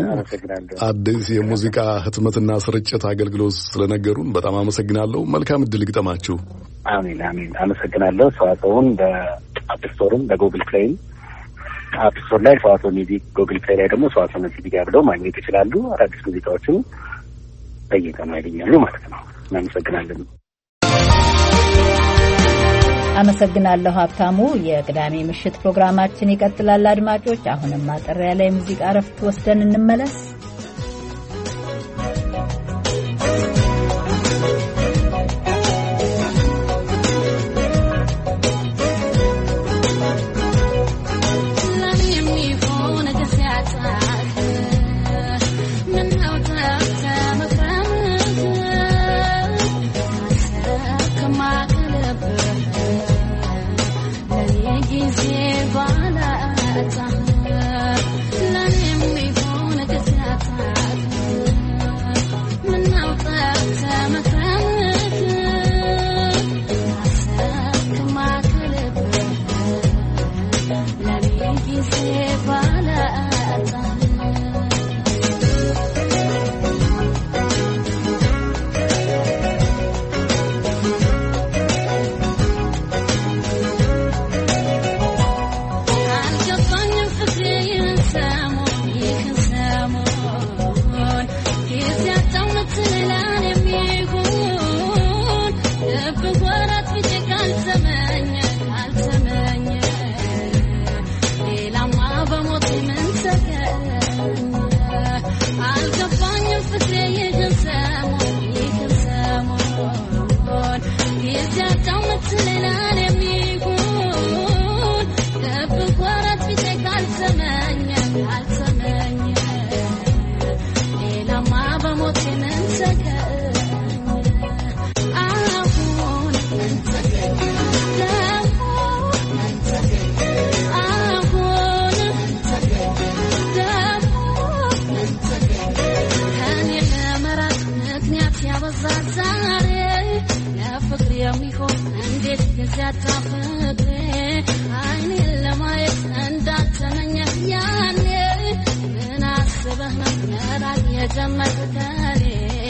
አዲስ የሙዚቃ ህትመትና ስርጭት አገልግሎት ስለነገሩን በጣም አመሰግናለሁ። መልካም እድል ይግጠማችሁ። አሜን አሜን። አመሰግናለሁ። ሰዋሰውን በአፕ ስቶርም በጉግል ፕሌይም አፕ ስቶር ላይ ሰዋሰው ሚውዚክ፣ ጉግል ፕሌይ ላይ ደግሞ ሰዋሰው ሚውዚክ ብለው ማግኘት ይችላሉ። አዳዲስ ሙዚቃዎችን በየቀኑ ያገኛሉ ማለት ነው። እናመሰግናለን። አመሰግናለሁ ሀብታሙ። የቅዳሜ ምሽት ፕሮግራማችን ይቀጥላል። አድማጮች፣ አሁንም አጠር ያለ የሙዚቃ እረፍት ወስደን እንመለስ። Let me እንደሚሆን እንዴት የዚያታ ፍቅሬ አይኔን ለማየት እንዳተመኘ ያኔ ምን አስበህ ነው መራቅ የጀመርክ ከኔ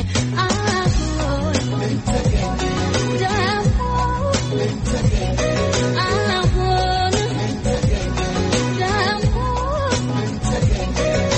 አሁን ምን ተገኘ ደግሞ ምን ተገኘ አሁን ምን ተገኘ ደግሞ ምን ተገኘ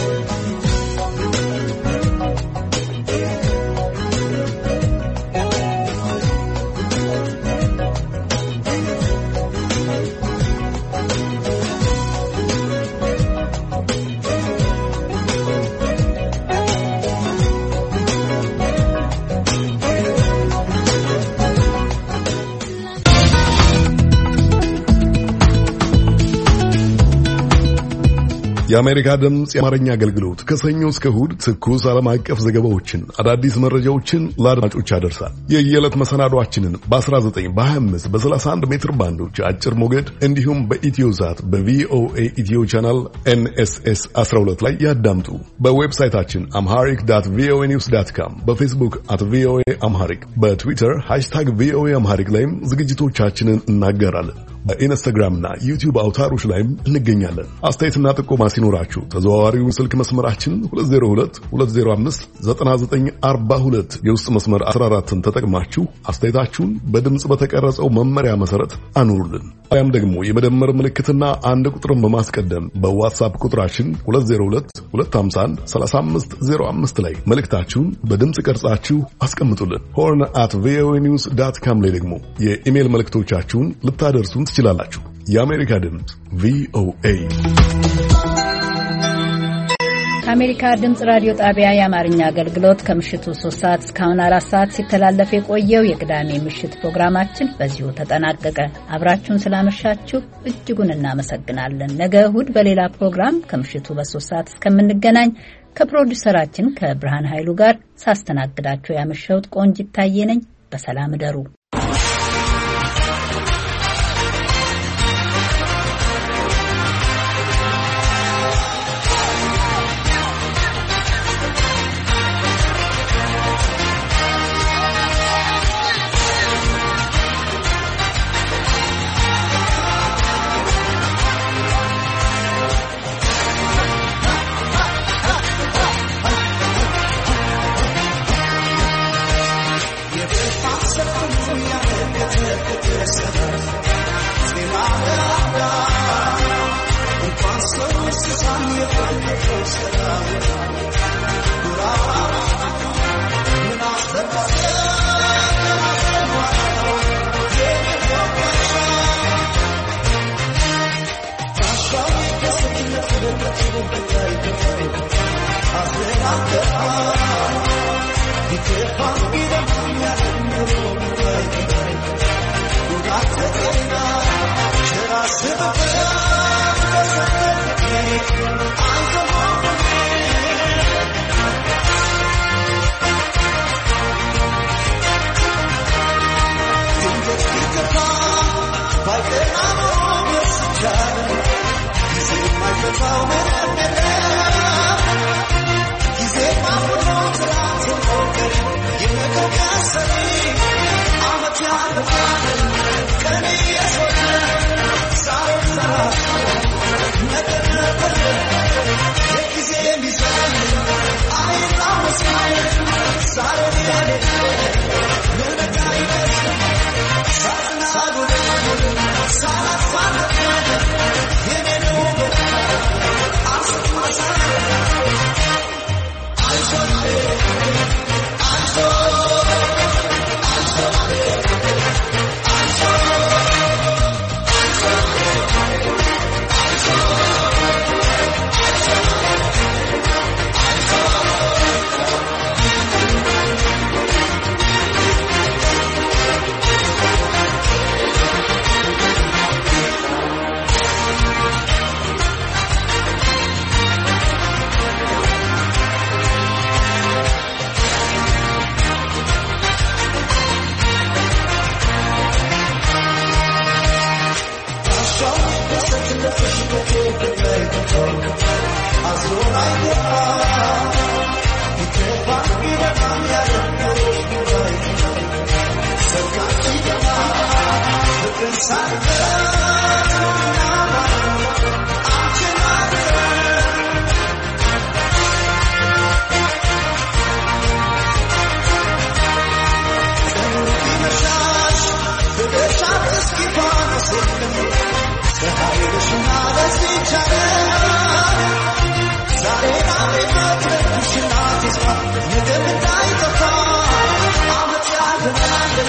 የአሜሪካ ድምጽ የአማርኛ አገልግሎት ከሰኞ እስከ እሁድ ትኩስ ዓለም አቀፍ ዘገባዎችን፣ አዳዲስ መረጃዎችን ለአድማጮች ያደርሳል። የየዕለት መሰናዷችንን በ19 በ25 በ31 ሜትር ባንዶች አጭር ሞገድ እንዲሁም በኢትዮሳት በቪኦኤ ኢትዮ ቻናል ኤንኤስኤስ አስራ ሁለት ላይ ያዳምጡ። በዌብሳይታችን አምሃሪክ ዳት ቪኦኤ ኒውስ ዳት ካም፣ በፌስቡክ አት ቪኦኤ አምሃሪክ፣ በትዊተር ሃሽታግ ቪኦኤ አምሃሪክ ላይም ዝግጅቶቻችንን እናገራለን። በኢንስታግራምና ዩቲዩብ አውታሮች ላይም እንገኛለን። አስተያየትና ጥቆማ ሲኖራችሁ ተዘዋዋሪውን ስልክ መስመራችን ሁለት ዜሮ ሁለት ሁለት ዜሮ አምስት ዘጠና ዘጠኝ አርባ ሁለት የውስጥ መስመር አስራ አራትን ተጠቅማችሁ አስተያየታችሁን በድምጽ በተቀረጸው መመሪያ መሰረት አኑሩልን። ያም ደግሞ የመደመር ምልክትና አንድ ቁጥርን በማስቀደም በዋትስአፕ ቁጥራችን ሁለት ዜሮ ሁለት ሁለት አምሳ አንድ ሰላሳ አምስት ዜሮ አምስት ላይ መልእክታችሁን በድምጽ ቀርጻችሁ አስቀምጡልን። ሆርን አት ቪኦኤ ኒውስ ዳት ካም ላይ ደግሞ የኢሜል መልእክቶቻችሁን ልታደርሱን ትችላላችሁ። የአሜሪካ ድምጽ ቪኦኤ ከአሜሪካ ድምጽ ራዲዮ ጣቢያ የአማርኛ አገልግሎት ከምሽቱ ሶስት ሰዓት እስካሁን አራት ሰዓት ሲተላለፍ የቆየው የቅዳሜ ምሽት ፕሮግራማችን በዚሁ ተጠናቀቀ። አብራችሁን ስላመሻችሁ እጅጉን እናመሰግናለን። ነገ እሁድ በሌላ ፕሮግራም ከምሽቱ በሶስት ሰዓት እስከምንገናኝ ከፕሮዲውሰራችን ከብርሃን ኃይሉ ጋር ሳስተናግዳችሁ ያመሸሁት ቆንጂት ታዬ ነኝ። በሰላም እደሩ። I'm ሳካ